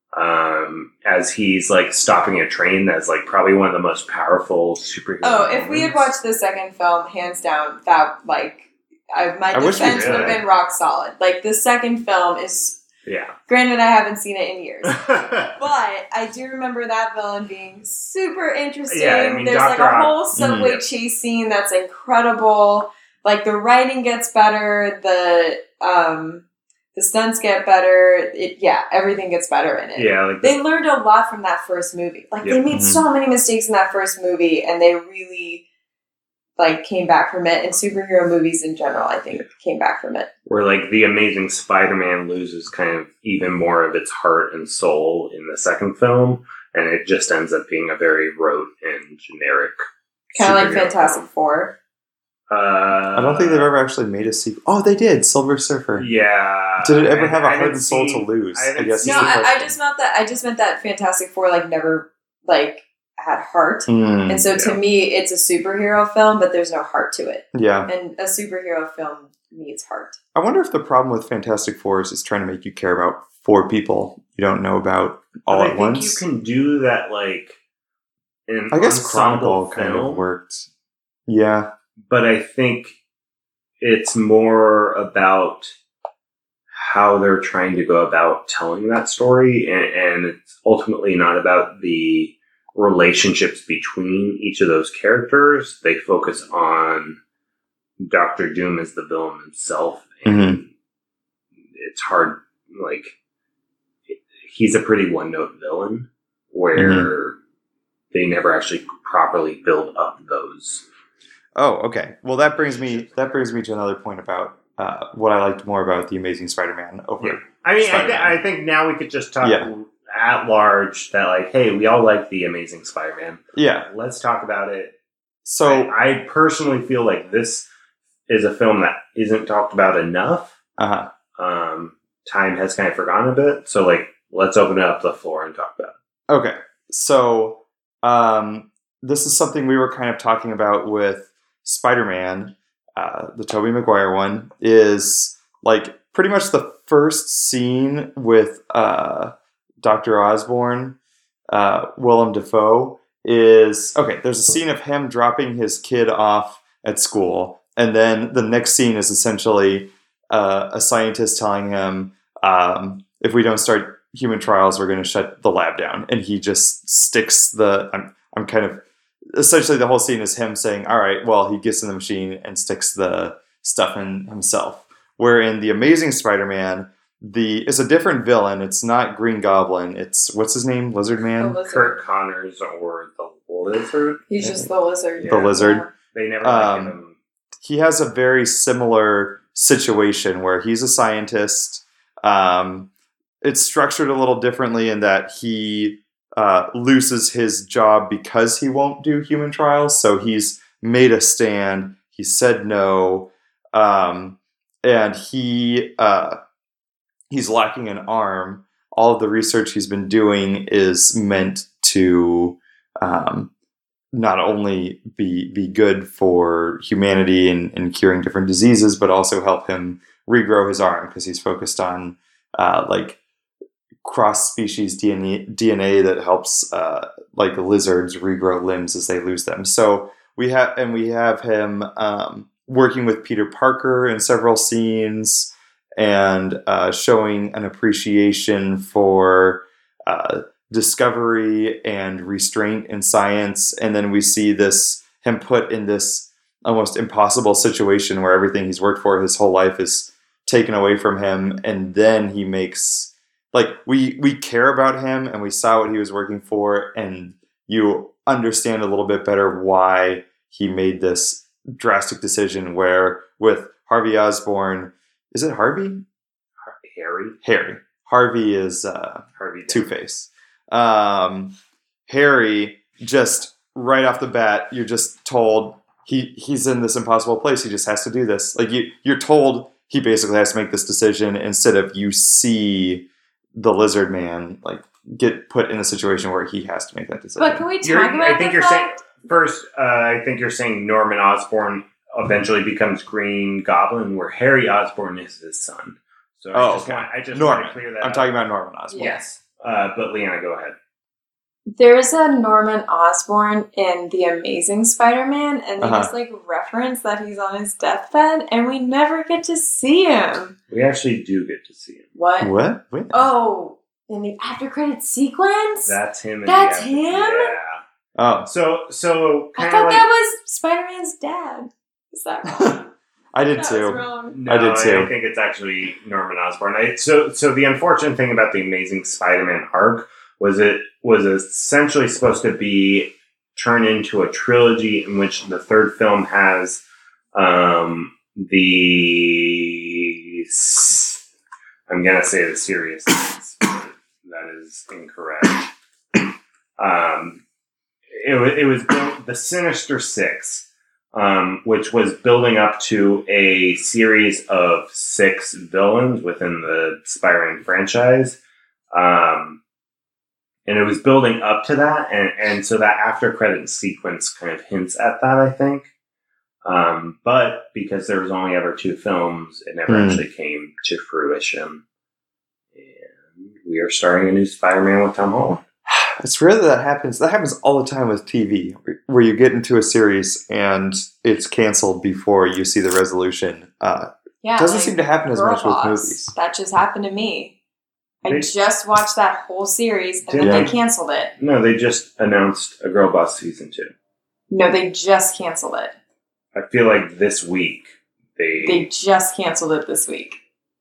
um, as he's like stopping a train that's like probably one of the most powerful superhero.
Oh, if we had
moments.
watched the second film, hands down, that like I, my
I wish we
defense would have
did.
been rock solid. Like the second film is,
yeah.
granted, I haven't seen it in years, but I do remember that villain being super interesting.
Yeah, I mean,
There's
Doctor
like a
Ock-
whole subway
Mhm.
chase scene that's incredible. Like the writing gets better, the um, the stunts get better. It, yeah, everything gets better in it.
yeah, like
They learned a lot from that first movie. Like they
Yep.
made
Mhm.
so many mistakes in that first movie, and they really like came back from it. And superhero movies in general, I think, came back from it.
where like the Amazing Spider-Man loses kind of even more of its heart and soul in the second film, and it just ends up being a very rote and generic.
Kind of like
superhero
Fantastic
film.
Four.
Uh,
I don't think they've ever actually made a sequel. Oh, they did. Silver Surfer.
Yeah.
Did it ever
I-
have a
I
heart
haven't
and soul
seen-
to lose?
I
I,
haven't
guess.
seen-
is
No,
the
I, I
question.
just meant that. I just meant that Fantastic Four like never like had heart,
Mm,
and so to
yeah.
me, it's a superhero film, but there's no heart to it.
yeah.
And a superhero film needs heart.
I wonder if the problem with Fantastic Four is it's trying to make you care about four people you don't know about all
I
at
think
once.
you can do that, like an
I guess
ensemble
Chronicle kind
film,
of worked. Yeah.
but I think it's more about how they're trying to go about telling that story, and, and it's ultimately not about the relationships between each of those characters. They focus on Doctor Doom as the villain himself, and
Mm-hmm.
it's hard, like, he's a pretty one-note villain, where
Mm-hmm.
they never actually properly build up those.
Oh, okay. Well, that brings me that brings me to another point about uh, what I liked more about the Amazing Spider-Man over.
Yeah. I mean, I, th-
Spider-Man.
I think now we could just talk
Yeah.
at large that, like, hey, we all like the Amazing Spider-Man.
Yeah.
Let's talk about it.
So
I, I personally feel like this is a film that isn't talked about enough.
uh-huh.
Um, time has kind of forgotten a bit. So, like, let's open up the floor and talk about it.
Okay. So um, this is something we were kind of talking about with Spider-Man, uh, the Tobey Maguire one, is like pretty much the first scene with uh, Doctor Osborn, uh, Willem Dafoe, is okay. There's a scene of him dropping his kid off at school, and then the next scene is essentially uh, a scientist telling him, um, if we don't start human trials, we're going to shut the lab down. And he just sticks the, I'm, I'm kind of, essentially the whole scene is him saying, all right, well, he gets in the machine and sticks the stuff in himself. Where in The Amazing Spider-Man, the it's a different villain. It's not Green Goblin. It's, what's his name? Lizard
The
Man?
lizard.
Kurt Connors or the Lizard.
He's just the lizard.
The
Yeah.
Lizard.
They never
Um,
like him.
He has a very similar situation where he's a scientist. Um, it's structured a little differently in that he uh, loses his job because he won't do human trials. So he's made a stand. He said no. Um, and he uh, he's lacking an arm. All of the research he's been doing is meant to um, not only be be good for humanity and, and curing different diseases, but also help him regrow his arm because he's focused on uh, like cross-species D N A, D N A that helps uh, like lizards regrow limbs as they lose them. So we have and we have him um, working with Peter Parker in several scenes and uh, showing an appreciation for uh, discovery and restraint in science. And then we see this him put in this almost impossible situation where everything he's worked for his whole life is taken away from him. And then he makes, like, we, we care about him and we saw what he was working for, and you understand a little bit better why he made this drastic decision where with Harvey Osborn, is it Harvey?
Harry.
Harry. Harvey is uh,
Harvey. Dent.
Two-Face. Um, Harry, just right off the bat, you're just told he he's in this impossible place. He just has to do this. Like you, you're told he basically has to make this decision instead of you see the Lizard Man like get put in a situation where he has to make that decision.
But can we talk
You're-
about
I think
the
you're
fact?
First, uh, I think you're saying Norman Osborn eventually becomes Green Goblin, where Harry Osborn is his son. So I
Oh,
just
okay.
want, I just
Norman.
want to clear that
I'm
up.
talking about Norman Osborn.
Yes. Uh, but Leanna, go ahead.
There's a Norman Osborn in The Amazing Spider-Man, and they
Uh-huh.
just like reference that he's on his deathbed, and we never get to see him.
We actually do get to see him.
What?
What? Wait.
Oh, in the after credit sequence?
That's him. In
That's
the
him?
Yeah.
Oh,
So, so
I
kind
thought
of like,
that was Spider-Man's dad. Is that wrong?
I did
that
too.
was wrong.
No,
I did too.
I think it's actually Norman Osborn. I, so, so the unfortunate thing about the Amazing Spider-Man arc was it was essentially supposed to be turned into a trilogy in which the third film has um, the s- I'm gonna say the serious things. That is incorrect. Um, it, wa- it was built, the Sinister Six. Um, which was building up to a series of six villains within the Spider-Man franchise. Um, and it was building up to that, and, and so that after-credit sequence kind of hints at that, I think. Um, but because there was only ever two films, it never
Hmm.
actually came to fruition. And we are starting a new Spider-Man with Tom Holland.
It's rare that that happens. That happens all the time with T V, where you get into a series and it's canceled before you see the resolution. Uh,
Yeah,
it doesn't
like
seem to happen as
Girl
much with
Boss.
movies.
That just happened to me. I
They-
just watched that whole series and then
Yeah.
they canceled it.
No, they just announced a Girl Boss season two.
No, they just canceled it.
I feel like this week they.
They just canceled it this week.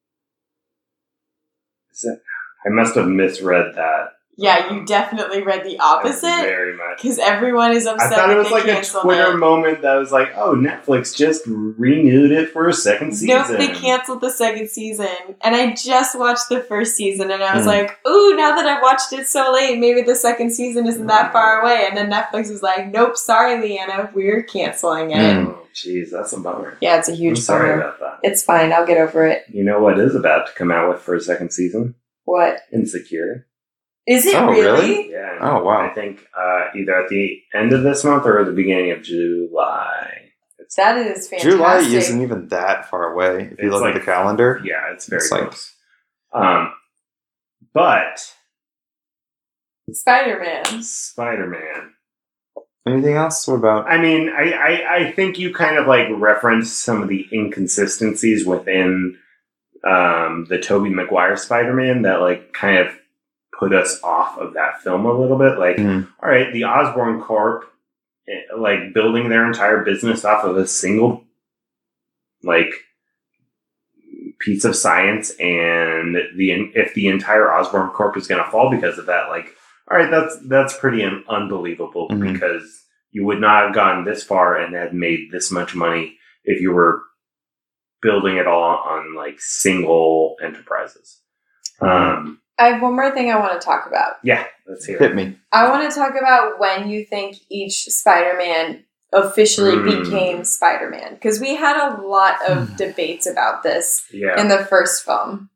Is that, I must have misread that.
Yeah, you definitely read the opposite
Very much.
because everyone is
I
upset
thought
that
it was
they
like a
canceled
Twitter
it.
moment that was like, oh, Netflix just renewed it for a second season.
Nope, they canceled the second season. And I just watched the first season and I was
Hmm.
like, ooh, now that I watched it so late, maybe the second season isn't that
Hmm.
far away. And then Netflix was like, nope, sorry, Leanna, we're canceling it.
Hmm.
Oh, jeez, that's a bummer.
Yeah, it's a
I'm
huge
sorry
bummer.
about that.
It's fine, I'll get over it.
You know what is about to come out with for a second season?
What?
Insecure.
Is it
Oh,
really?
really?
Yeah.
Oh, wow.
I think uh, either at the end of this month or the beginning of July. It's,
That is fantastic.
July isn't even that far away if you
It's
look
like-
at the calendar.
yeah, it's very
It's like-
close. Um, but
Spider-Man.
Spider-Man.
Anything else? What about?
I mean, I, I, I think you kind of like referenced some of the inconsistencies within um, the Tobey Maguire Spider-Man that like kind of put us off of that film a little bit. Like,
Mm.
all right, the Osborn Corp, eh, like building their entire business off of a single like piece of science, and the if the entire Osborn Corp is going to fall because of that, like, all right, that's that's pretty un- unbelievable
Mhm.
because you would not have gone this far and had made this much money if you were building it all on like single enterprises. Um,
I have one more thing I want to talk about.
yeah, let's hear
Hit
it.
me.
I want to talk about when you think each Spider-Man officially
Mm.
became Spider-Man. Because we had a lot of debates about this
Yeah.
in the first film.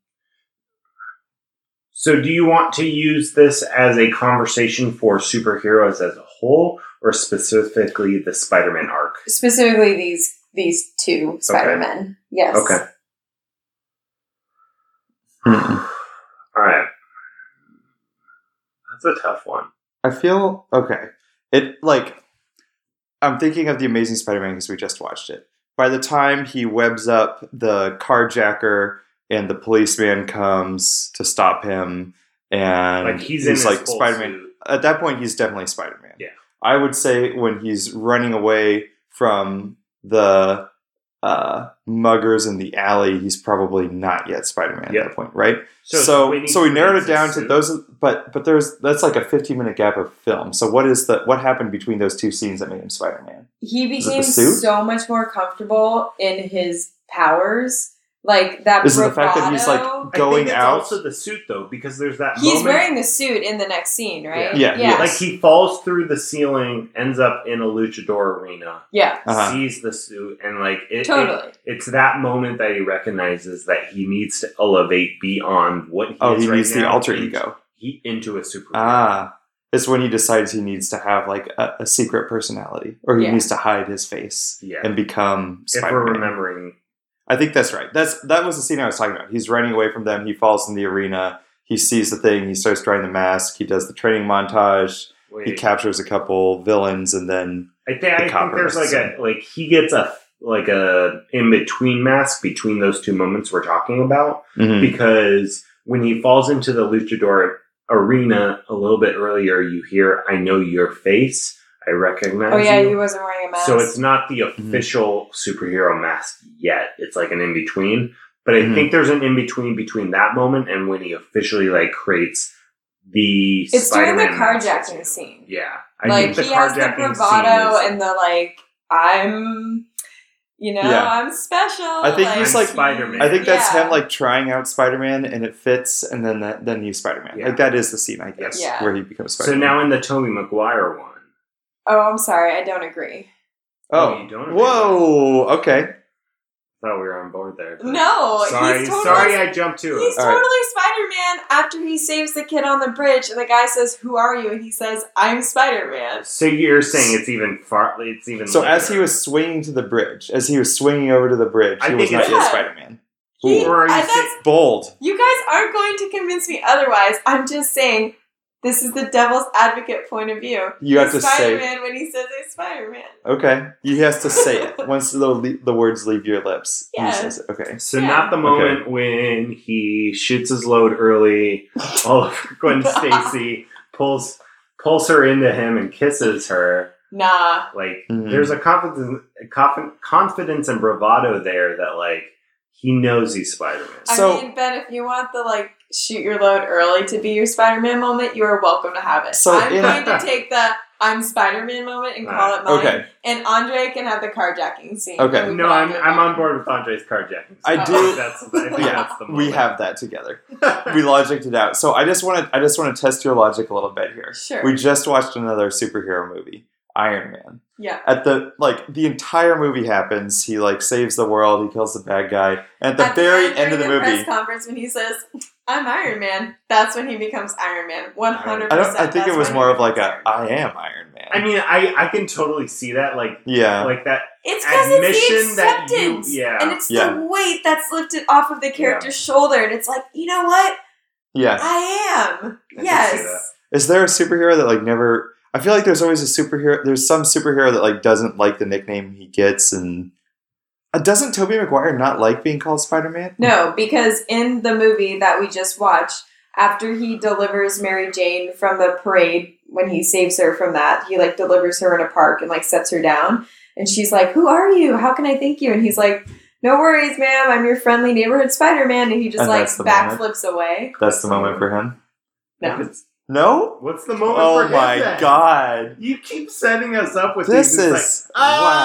So, do you want to use this as a conversation for superheroes as a whole, or specifically the Spider-Man arc?
Specifically these these two Spider-Men. Yes.
Okay.
Mm.
All right. That's a tough one.
I feel okay. It like I'm thinking of the Amazing Spider-Man because we just watched it. By the time he webs up the carjacker and the policeman comes to stop him, and
Like he's, in his
like
full
Spider-Man.
suit.
At that point, he's definitely Spider-Man.
Yeah.
I would say when he's running away from the uh, muggers in the alley, he's probably not yet Spider-Man
Yeah.
at that point, right?
So,
So,
when he
so we narrowed it
creates
down
his
to
suit-
those, but but there's that's like a fifteen minute gap of film. So what is the what happened between those two scenes that made him Spider-Man?
He
Is it
became
the suit?
so much more comfortable in his powers. Like that
Is it the fact that he's like
bravado.
I
going
think it's
out?
also the suit though, because there's that
He's
moment.
wearing the suit in the next scene, right?
Yeah. Yeah,
Yeah.
Like he falls through the ceiling, ends up in a luchador arena,
Yeah.
Uh-huh.
sees the suit, and like it,
Totally.
it- it's that moment that he recognizes that he needs to elevate beyond what he
oh,
is
he
right
needs the
now
alter
into-
ego.
He into a superhero.
Ah, it's when he decides he needs to have like a, a secret personality, or he
Yeah.
needs to hide his face
Yeah.
and become
If we're
Spider-Man.
remembering,
I think that's right. That's that was the scene I was talking about. He's running away from them. He falls in the arena. He sees the thing. He starts drawing the mask. He does the training montage. He
wait,
captures a couple villains, and then
I think
the
I think
copper
there's like
scene.
a like he gets a like a in between mask between those two moments we're talking about.
Mhm.
Because when he falls into the luchador arena a little bit earlier, you hear, "I know your face. I recognize
Oh yeah,
you."
he wasn't wearing a mask.
So it's not the
Mm-hmm.
official superhero mask yet. It's like an in between. But I
Mhm.
think there's an in between between that moment and when he officially like creates the
It's during the
Spider-Man mask
carjacking
suit.
scene.
Yeah, I
Like
think the
he has the
carjacking
bravado
scene is-
and the like. I'm, you know,
Yeah.
I'm special.
I think he's
I'm
like-
Spider-Man.
I think that's
yeah.
him like trying out Spider-Man, and it fits, and then that, then he's Spider-Man.
Yeah.
Like that is the scene, I guess,
Yeah.
where he becomes
So
Spider-Man.
now in the Tobey Maguire one,
Oh, I'm sorry, I don't agree.
oh,
Oh, you don't agree
whoa, okay.
thought we were on board there. but-
No,
sorry,
he's totally.
sorry, I jumped to
He's
it.
All right.
totally Spider-Man after he saves the kid on the bridge, and the guy says, "Who are you?" And he says, "I'm Spider-Man."
So you're saying it's even far? It's even.
So
later.
as he was swinging to the bridge, as he was swinging over to the bridge,
I
he was
think
not
it's-
yet
Yeah.
Spider-Man.
He,
Or are you
I-
saying-
that's,
Bold.
you guys aren't going to convince me otherwise. I'm just saying, This is the devil's advocate point of view.
You have to say-
Spider-Man when he says he's Spider-Man.
Okay. He has to say it. Once the the words leave your lips,
Yeah.
he says it. Okay.
So
Yeah.
not the moment when he shoots his load early, all over Gwen Stacy, pulls pulls her into him and kisses her.
Nah.
Like
Mhm.
there's a confidence, conf- confidence and bravado there that like he knows he's Spider-Man.
So-
I mean, Ben, if you want the like shoot your load early to be your Spider-Man moment, you are welcome to have it.
So
I'm
in-
going to take the I'm Spider-Man moment and call it mine.
Okay.
And Andre can have the carjacking scene.
Okay.
and we
No,
can all
I'm
do
I'm
that.
on board with Andre's carjacking.
I
Oh.
do-
That's, I think
Yeah,
that's the moment.
we have that together. We logicked it out. So I just want to I just want to test your logic a little bit here.
Sure.
We just watched another superhero movie, Iron Man.
Yeah.
At the like the entire movie happens, he like saves the world, he kills the bad guy, and at the
At
very
end,
end of the
during
movie,
press conference when he says, "I'm Iron Man," that's when he becomes Iron Man. One hundred
I
percent.
don't I think it was more of like a I am Iron Man.
I mean, I I can totally see that. Like
yeah.
like that.
It's because it's
admission
the
that you-
acceptance,
yeah.
and it's
Yeah.
the weight that's lifted off of the character's shoulder, and it's like, you know what?
yeah.
I am.
I can see
Yes.
Is there a superhero that like never I feel like there's always a superhero there's some superhero that like doesn't like the nickname he gets and uh, doesn't Tobey Maguire not like being called Spider-Man?
No, because in the movie that we just watched, after he delivers Mary Jane from the parade, when he saves her from that, he like delivers her in a park and like sets her down. And she's like, "Who are you? How can I thank you?" And he's like, "No worries, ma'am. I'm your friendly neighborhood Spider-Man." And he just
And
like
that's the moment?
backflips away.
That's the moment for him.
No.
What's,
No?
what's the moment
Oh
for him
my
then?
god.
You keep setting us up with
This
these. It's
is
like,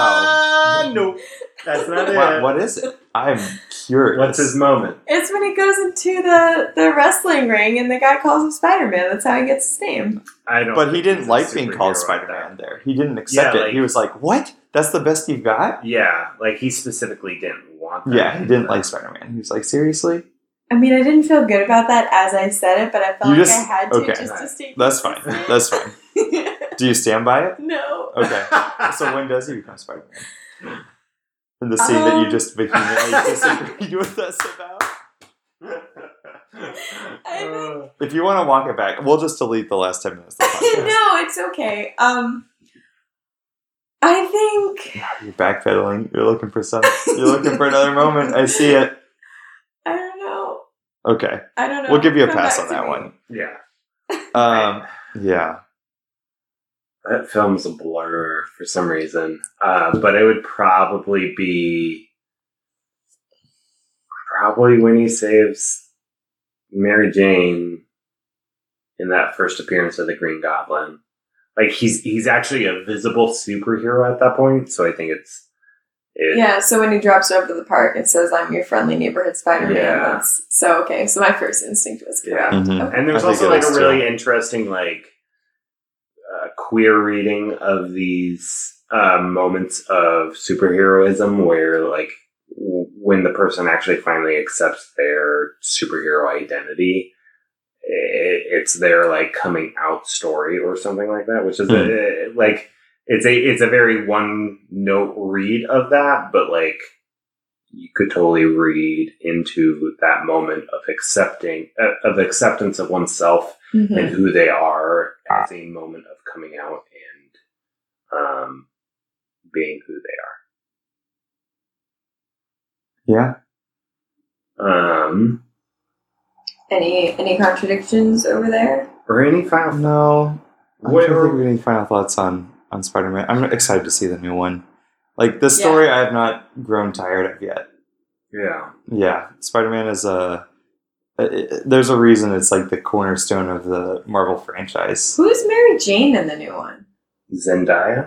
ah, nope. That's not it.
What, what is it? I'm curious.
What's his moment?
It's when he goes into the, the wrestling ring and the guy calls him Spider-Man. That's how he gets his name.
I don't.
But he
think
didn't
he's a
like being called
superhero
Spider-Man
like
there. He didn't accept
Yeah,
it.
like-
He was like, what? That's the best you've got?
that. Yeah, like he specifically didn't want that.
Yeah, he didn't like Spider-Man. He was like, seriously?
I mean, I didn't feel good about that as I said it, but I felt
You
like
just-
I had to
okay.
just to stay
That's fine.
consistent.
That's fine. Do you stand by it?
No.
Okay. So when does he become Spider-Man? In the scene that you
Um.
just vehemently disagreed with us about?
I
Uh,
If you want to walk it back, we'll just delete the last ten minutes of the podcast.
no, it's okay. Um, I think
You're backpedaling. You're looking for some. You're looking for another moment. I see it.
I don't know.
Okay.
I don't know.
We'll give you a
Come
pass
back
on
to
that
me.
one.
yeah,
Um, yeah.
that film's a blur for some reason. Uh, but it would probably be probably when he saves Mary Jane in that first appearance of the Green Goblin. Like he's he's actually a visible superhero at that point, so I think it's it,
Yeah, so when he drops her over to the park, it says, "I'm your friendly neighborhood Spider-Man."
Yeah.
That's, so, okay, so my first instinct was correct.
Yeah.
Mhm.
And there's
I think
also
it
like
is,
a
too.
really interesting like uh, queer reading of these uh, moments of superheroism where like w- when the person actually finally accepts their superhero identity, it, it's their like coming out story or something like that, which is a, like it's a it's a very one note read of that, but like you could totally read into that moment of accepting uh, of acceptance of oneself
Mhm.
and who they are as a moment of coming out and um, being who they
Yeah.
are. Um,
Any any contradictions over there?
or any final
No. I
What-
don't think we have any final thoughts on, on Spider-Man. I'm excited to see the new one. Like, this story I have not grown tired of yet.
yeah.
Yeah. Spider-Man is a... it- there's a reason it's like the cornerstone of the Marvel franchise.
Who's Mary Jane in the new one?
Zendaya.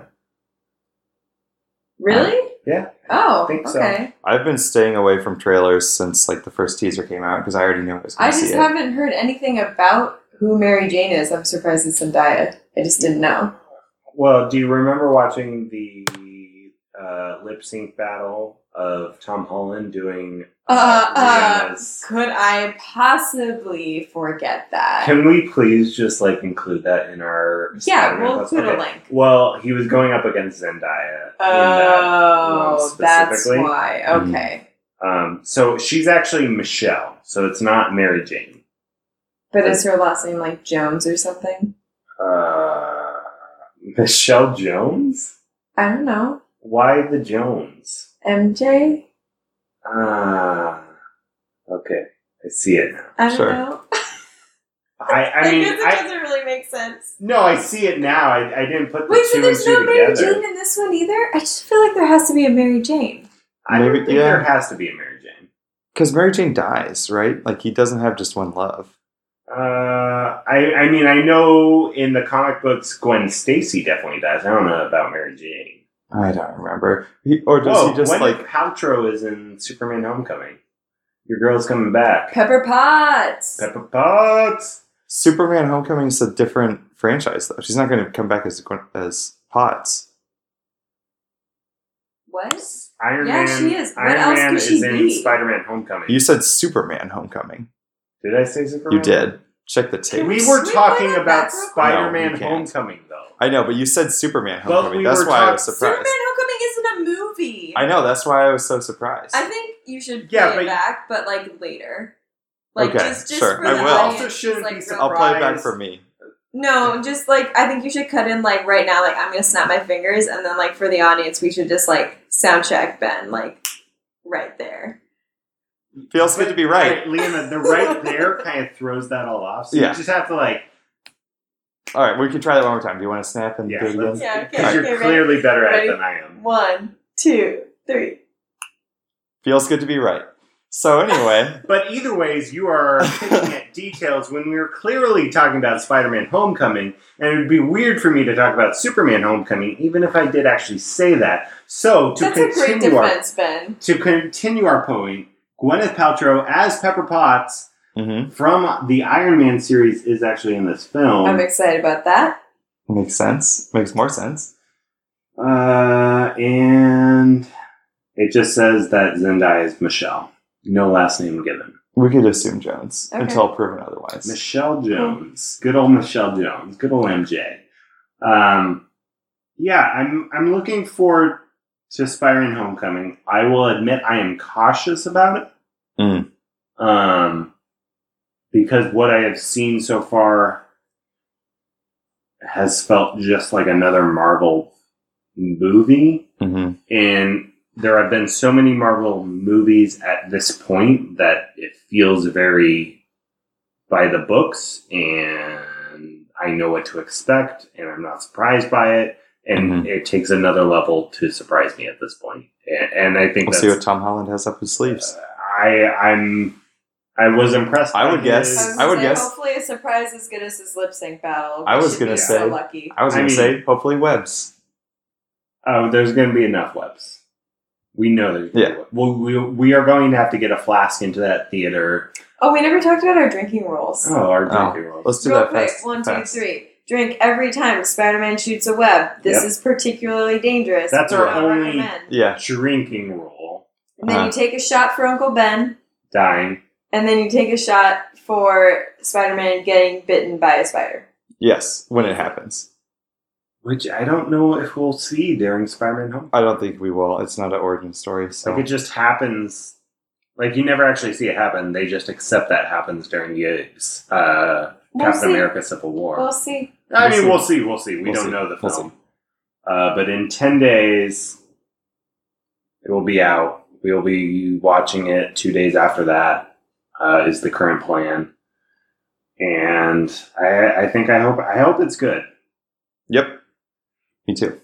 Really?
Yeah.
Oh,
I think so.
okay.
I've been staying away from trailers since like the first teaser came out because I already knew I was going
I
to see
just
it.
haven't heard anything about who Mary Jane is. I'm surprised it's Zendaya. I just didn't know.
Well, do you remember watching the uh, lip sync battle of Tom Holland doing uh,
Uh, uh,
Rihanna's?
Could I possibly forget that?
Can we please just like include that in our?
yeah,
Spider-Man
we'll
post?
put a
Okay.
link.
Well, he was going up against Zendaya. in that
Oh,
one
that's
specifically.
why.
Mhm.
Okay.
Um, so she's actually Michelle, so it's not Mary Jane.
But is her last name like Jones or something?
Uh, Michelle Jones?
I don't know.
Why the Jones?
M J?
Ah, okay. I see it now.
I don't
Sure.
know.
I, I mean,
guess it
I,
doesn't really make sense.
no, I see it now. I, I didn't put the
Wait,
two
so there's
and two
no Mary
together.
Jane in this one either? I just feel like there has to be a Mary Jane.
I don't
Maybe-
think
yeah.
there has to be a Mary Jane.
Because Mary Jane dies, right? Like, he doesn't have just one love.
Uh, I, I mean, I know in the comic books Gwen Stacy definitely dies. I don't know about Mary Jane.
I don't remember. He, or does
Oh,
he just,
Gwyneth
like...
Paltrow is in Superman Homecoming. Your girl's coming back.
Pepper Potts.
Pepper Potts.
Superman Homecoming is a different franchise, though. She's not going to come back as as Potts.
What?
Iron
Yeah,
Man.
she is. What
Iron
else
Man
could she
is in
be?
Spider-Man Homecoming.
You said Superman Homecoming.
Did I say Superman?
You did. Check the tape.
We
Can
were
we
talking
play that
about
back real quick?
Spider-Man
No, we can't.
Homecoming, though.
I know, but you said Superman
But
Homecoming.
we
That's
were
why I
talk-
was surprised.
Superman Homecoming isn't a movie.
I know, that's why I was so surprised.
I think you should play
Yeah,
it
but-
back, but like later. Like
Okay,
just, just
sure,
for
I
the
will.
audience,
Also shouldn't
just,
be
like,
surprised.
real
I'll play it back
surprise.
for me.
No, just like I think you should cut in like right now, like I'm gonna snap my fingers, and then like for the audience, we should just like sound check Ben like right there.
Feels good to be right.
Liam, the right there kind of throws that all off. So
Yeah.
you just have to, like,
All right, we can try that one more time. Do you want to snap and
yeah,
do it again?
let's-
Yeah, okay,
because you're
okay, ready?
clearly better at
Ready?
it than I am.
One, two, three.
Feels good to be right. So anyway,
But either ways, you are picking at details when we were clearly talking about Spider-Man Homecoming, and it would be weird for me to talk about Superman Homecoming, even if I did actually say that. So to
That's a great
continue our
defense, Ben.
to continue our point, Gwyneth Paltrow as Pepper Potts
mhm,
from the Iron Man series is actually in this film.
I'm excited about that.
makes sense. Makes more sense.
Uh, and it just says that Zendaya is Michelle. No last name given.
We could assume Jones
Okay.
until proven otherwise.
Michelle Jones. Good old Michelle Jones. Good old M J. Um, yeah, I'm I'm looking forward to Spider-Man Homecoming. I will admit I am cautious about it.
Mm.
Um, because what I have seen so far has felt just like another Marvel movie.
hmm
And there have been so many Marvel movies at this point that it feels very by the books, and I know what to expect, and I'm not surprised by it. And
Mhm.
it takes another level to surprise me at this point. And, and I think
We'll
that's,
see what Tom Holland has up his sleeves.
I I'm I was impressed.
I
by
would guess-
his-
I was,
I would
gonna say,
guess-
hopefully a surprise as good as his lip sync battle.
I
We
was
should
gonna
be
say-
so lucky.
I was
I
going to
mean-
say, hopefully webs.
Oh, there's going to be enough webs. We know there's. Gonna
Yeah.
be webs. Well, we we are going to have to get a flask into that theater.
Oh, we never talked about our drinking rules.
Oh, our
Oh,
drinking rolls.
Let's do
Real
that
quick,
fast.
one, two,
fast.
three. Drink every time Spider-Man shoots a web. This
Yep.
is particularly dangerous.
That's
We
our
don't
only-
recommend.
Yeah.
Drinking roll.
And then
Uh-huh.
you take a shot for Uncle Ben,
Dying.
and then you take a shot for Spider-Man getting bitten by a spider.
Yes, when it happens.
Which I don't know if we'll see during Spider-Man Home.
I don't think we will. It's not an origin story. So
Like, it just happens. Like, you never actually see it happen. They just accept that happens during the uh,
We'll
Captain
see.
America Civil War.
We'll see.
I
We'll
mean,
see.
we'll see. We'll see. We
We'll
don't
see.
know the
We'll
film. Uh, but in ten days, it will be out. We will be watching it two days after that, uh, is the current plan. And I, I think I hope I hope it's good.
Yep. Me too.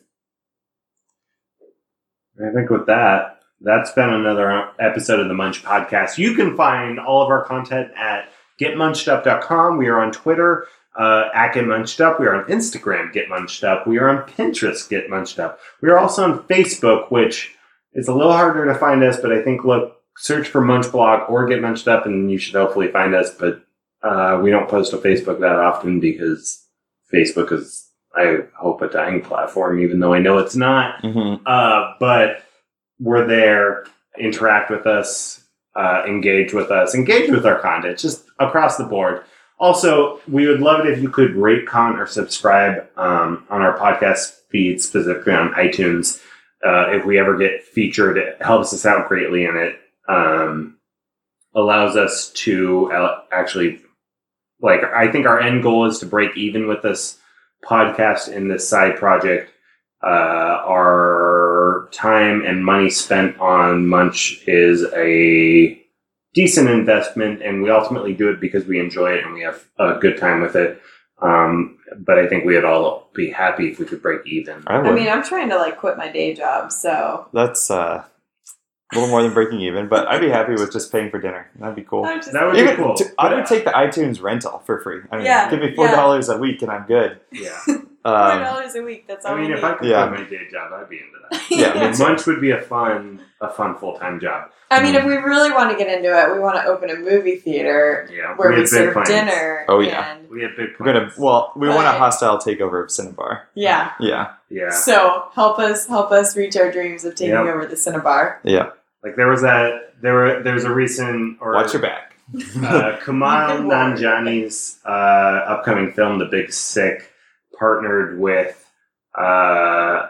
I think with that, that's been another episode of the Munch Podcast. You can find all of our content at get munched up dot com. We are on Twitter uh, at Get Munched Up. We are on Instagram, Get Munched Up. We are on Pinterest, Get Munched Up. We are also on Facebook, which is a little harder to find us, but I think, look, search for Munch Blog or Get Munched Up, and you should hopefully find us. But uh, we don't post to Facebook that often because Facebook is, I hope, a dying platform, even though I know it's not.
Mm-hmm.
Uh, but we're there. Interact with us, uh, engage with us, engage with our content, just across the board. Also, we would love it if you could rate, comment, or subscribe um, on our podcast feed, specifically on iTunes. Uh, if we ever get featured, it helps us out greatly, and it um, allows us to uh, actually like I think our end goal is to break even with this podcast and this side project. Uh, our time and money spent on Munch is a decent investment, and we ultimately do it because we enjoy it and we have a good time with it. Um, but I think we'd all be happy if we could break even.
I, would.
I mean, I'm trying to like quit my day job, so
That's uh, a little more than breaking even, but I'd be happy with just paying for dinner. That'd be cool.
I'm just
That would be
Even
cool.
t- I would take the iTunes rental for free. I mean,
Yeah,
give me four dollars a week and I'm good.
Yeah.
four
Um,
dollars a week. That's all
I mean,
we
if
need.
I could
Yeah.
quit my day job, I'd be into that.
yeah,
I
me
mean,
too.
Munch would be a fun, a fun full time job.
I mean, if we really want to get into it, we want to open a movie theater
Yeah,
where we,
have big
serve
plans.
dinner.
Oh, yeah.
and-
We have big
We're gonna.
plans.
Well, we want a
Right.
hostile takeover of Cinnabar.
yeah.
Yeah,
Yeah,
So help us, help us reach our dreams of taking
Yep.
over the Cinnabar.
yeah.
like there was that. There were. There's a recent. Or,
Watch your back.
Uh, Kamal
Good lord.
Nanjiani's uh, upcoming film, The Big Sick, partnered with uh,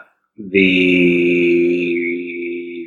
the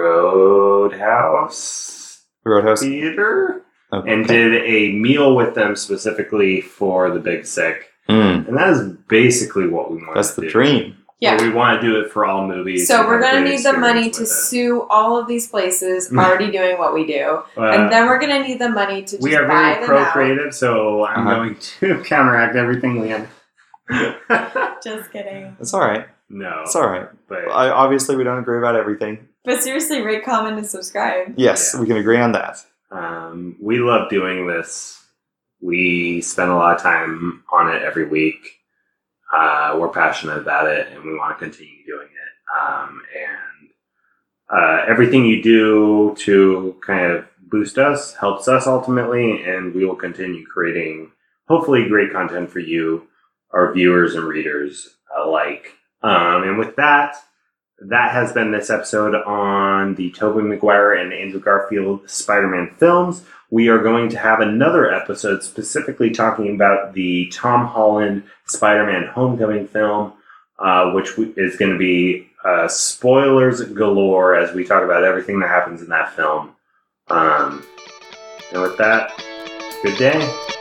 Roadhouse
Roadhouse.
Theater
Okay.
and did a meal with them specifically for The Big Sick.
Mm,
And that is basically what we want
that's
to
the
do.
dream.
Yeah.
But we want to do it for all movies.
So
and
we're
have
gonna
great
need the money
experience
to
with it.
sue all of these places already doing what we do,
Uh,
and then we're gonna need the money to just
we are
buy
very
them out.
procreative, so I'm
Uh-huh.
going to counteract everything we have.
Just kidding.
It's all right.
No,
It's all right.
but
I, obviously, we don't agree about everything.
But seriously, rate, comment, and subscribe.
Yes,
Yeah.
we can agree on that.
um, we love doing this. We spend a lot of time on it every week. Uh, we're passionate about it, and we want to continue doing it. Um, and uh, everything you do to kind of boost us helps us ultimately, and we will continue creating hopefully great content for you, our viewers and readers alike. Um, and with that, that has been this episode on the Tobey Maguire and Andrew Garfield Spider-Man films. We are going to have another episode specifically talking about the Tom Holland Spider-Man Homecoming film, uh, which we, is going to be uh, spoilers galore as we talk about everything that happens in that film. Um, and with that, good day.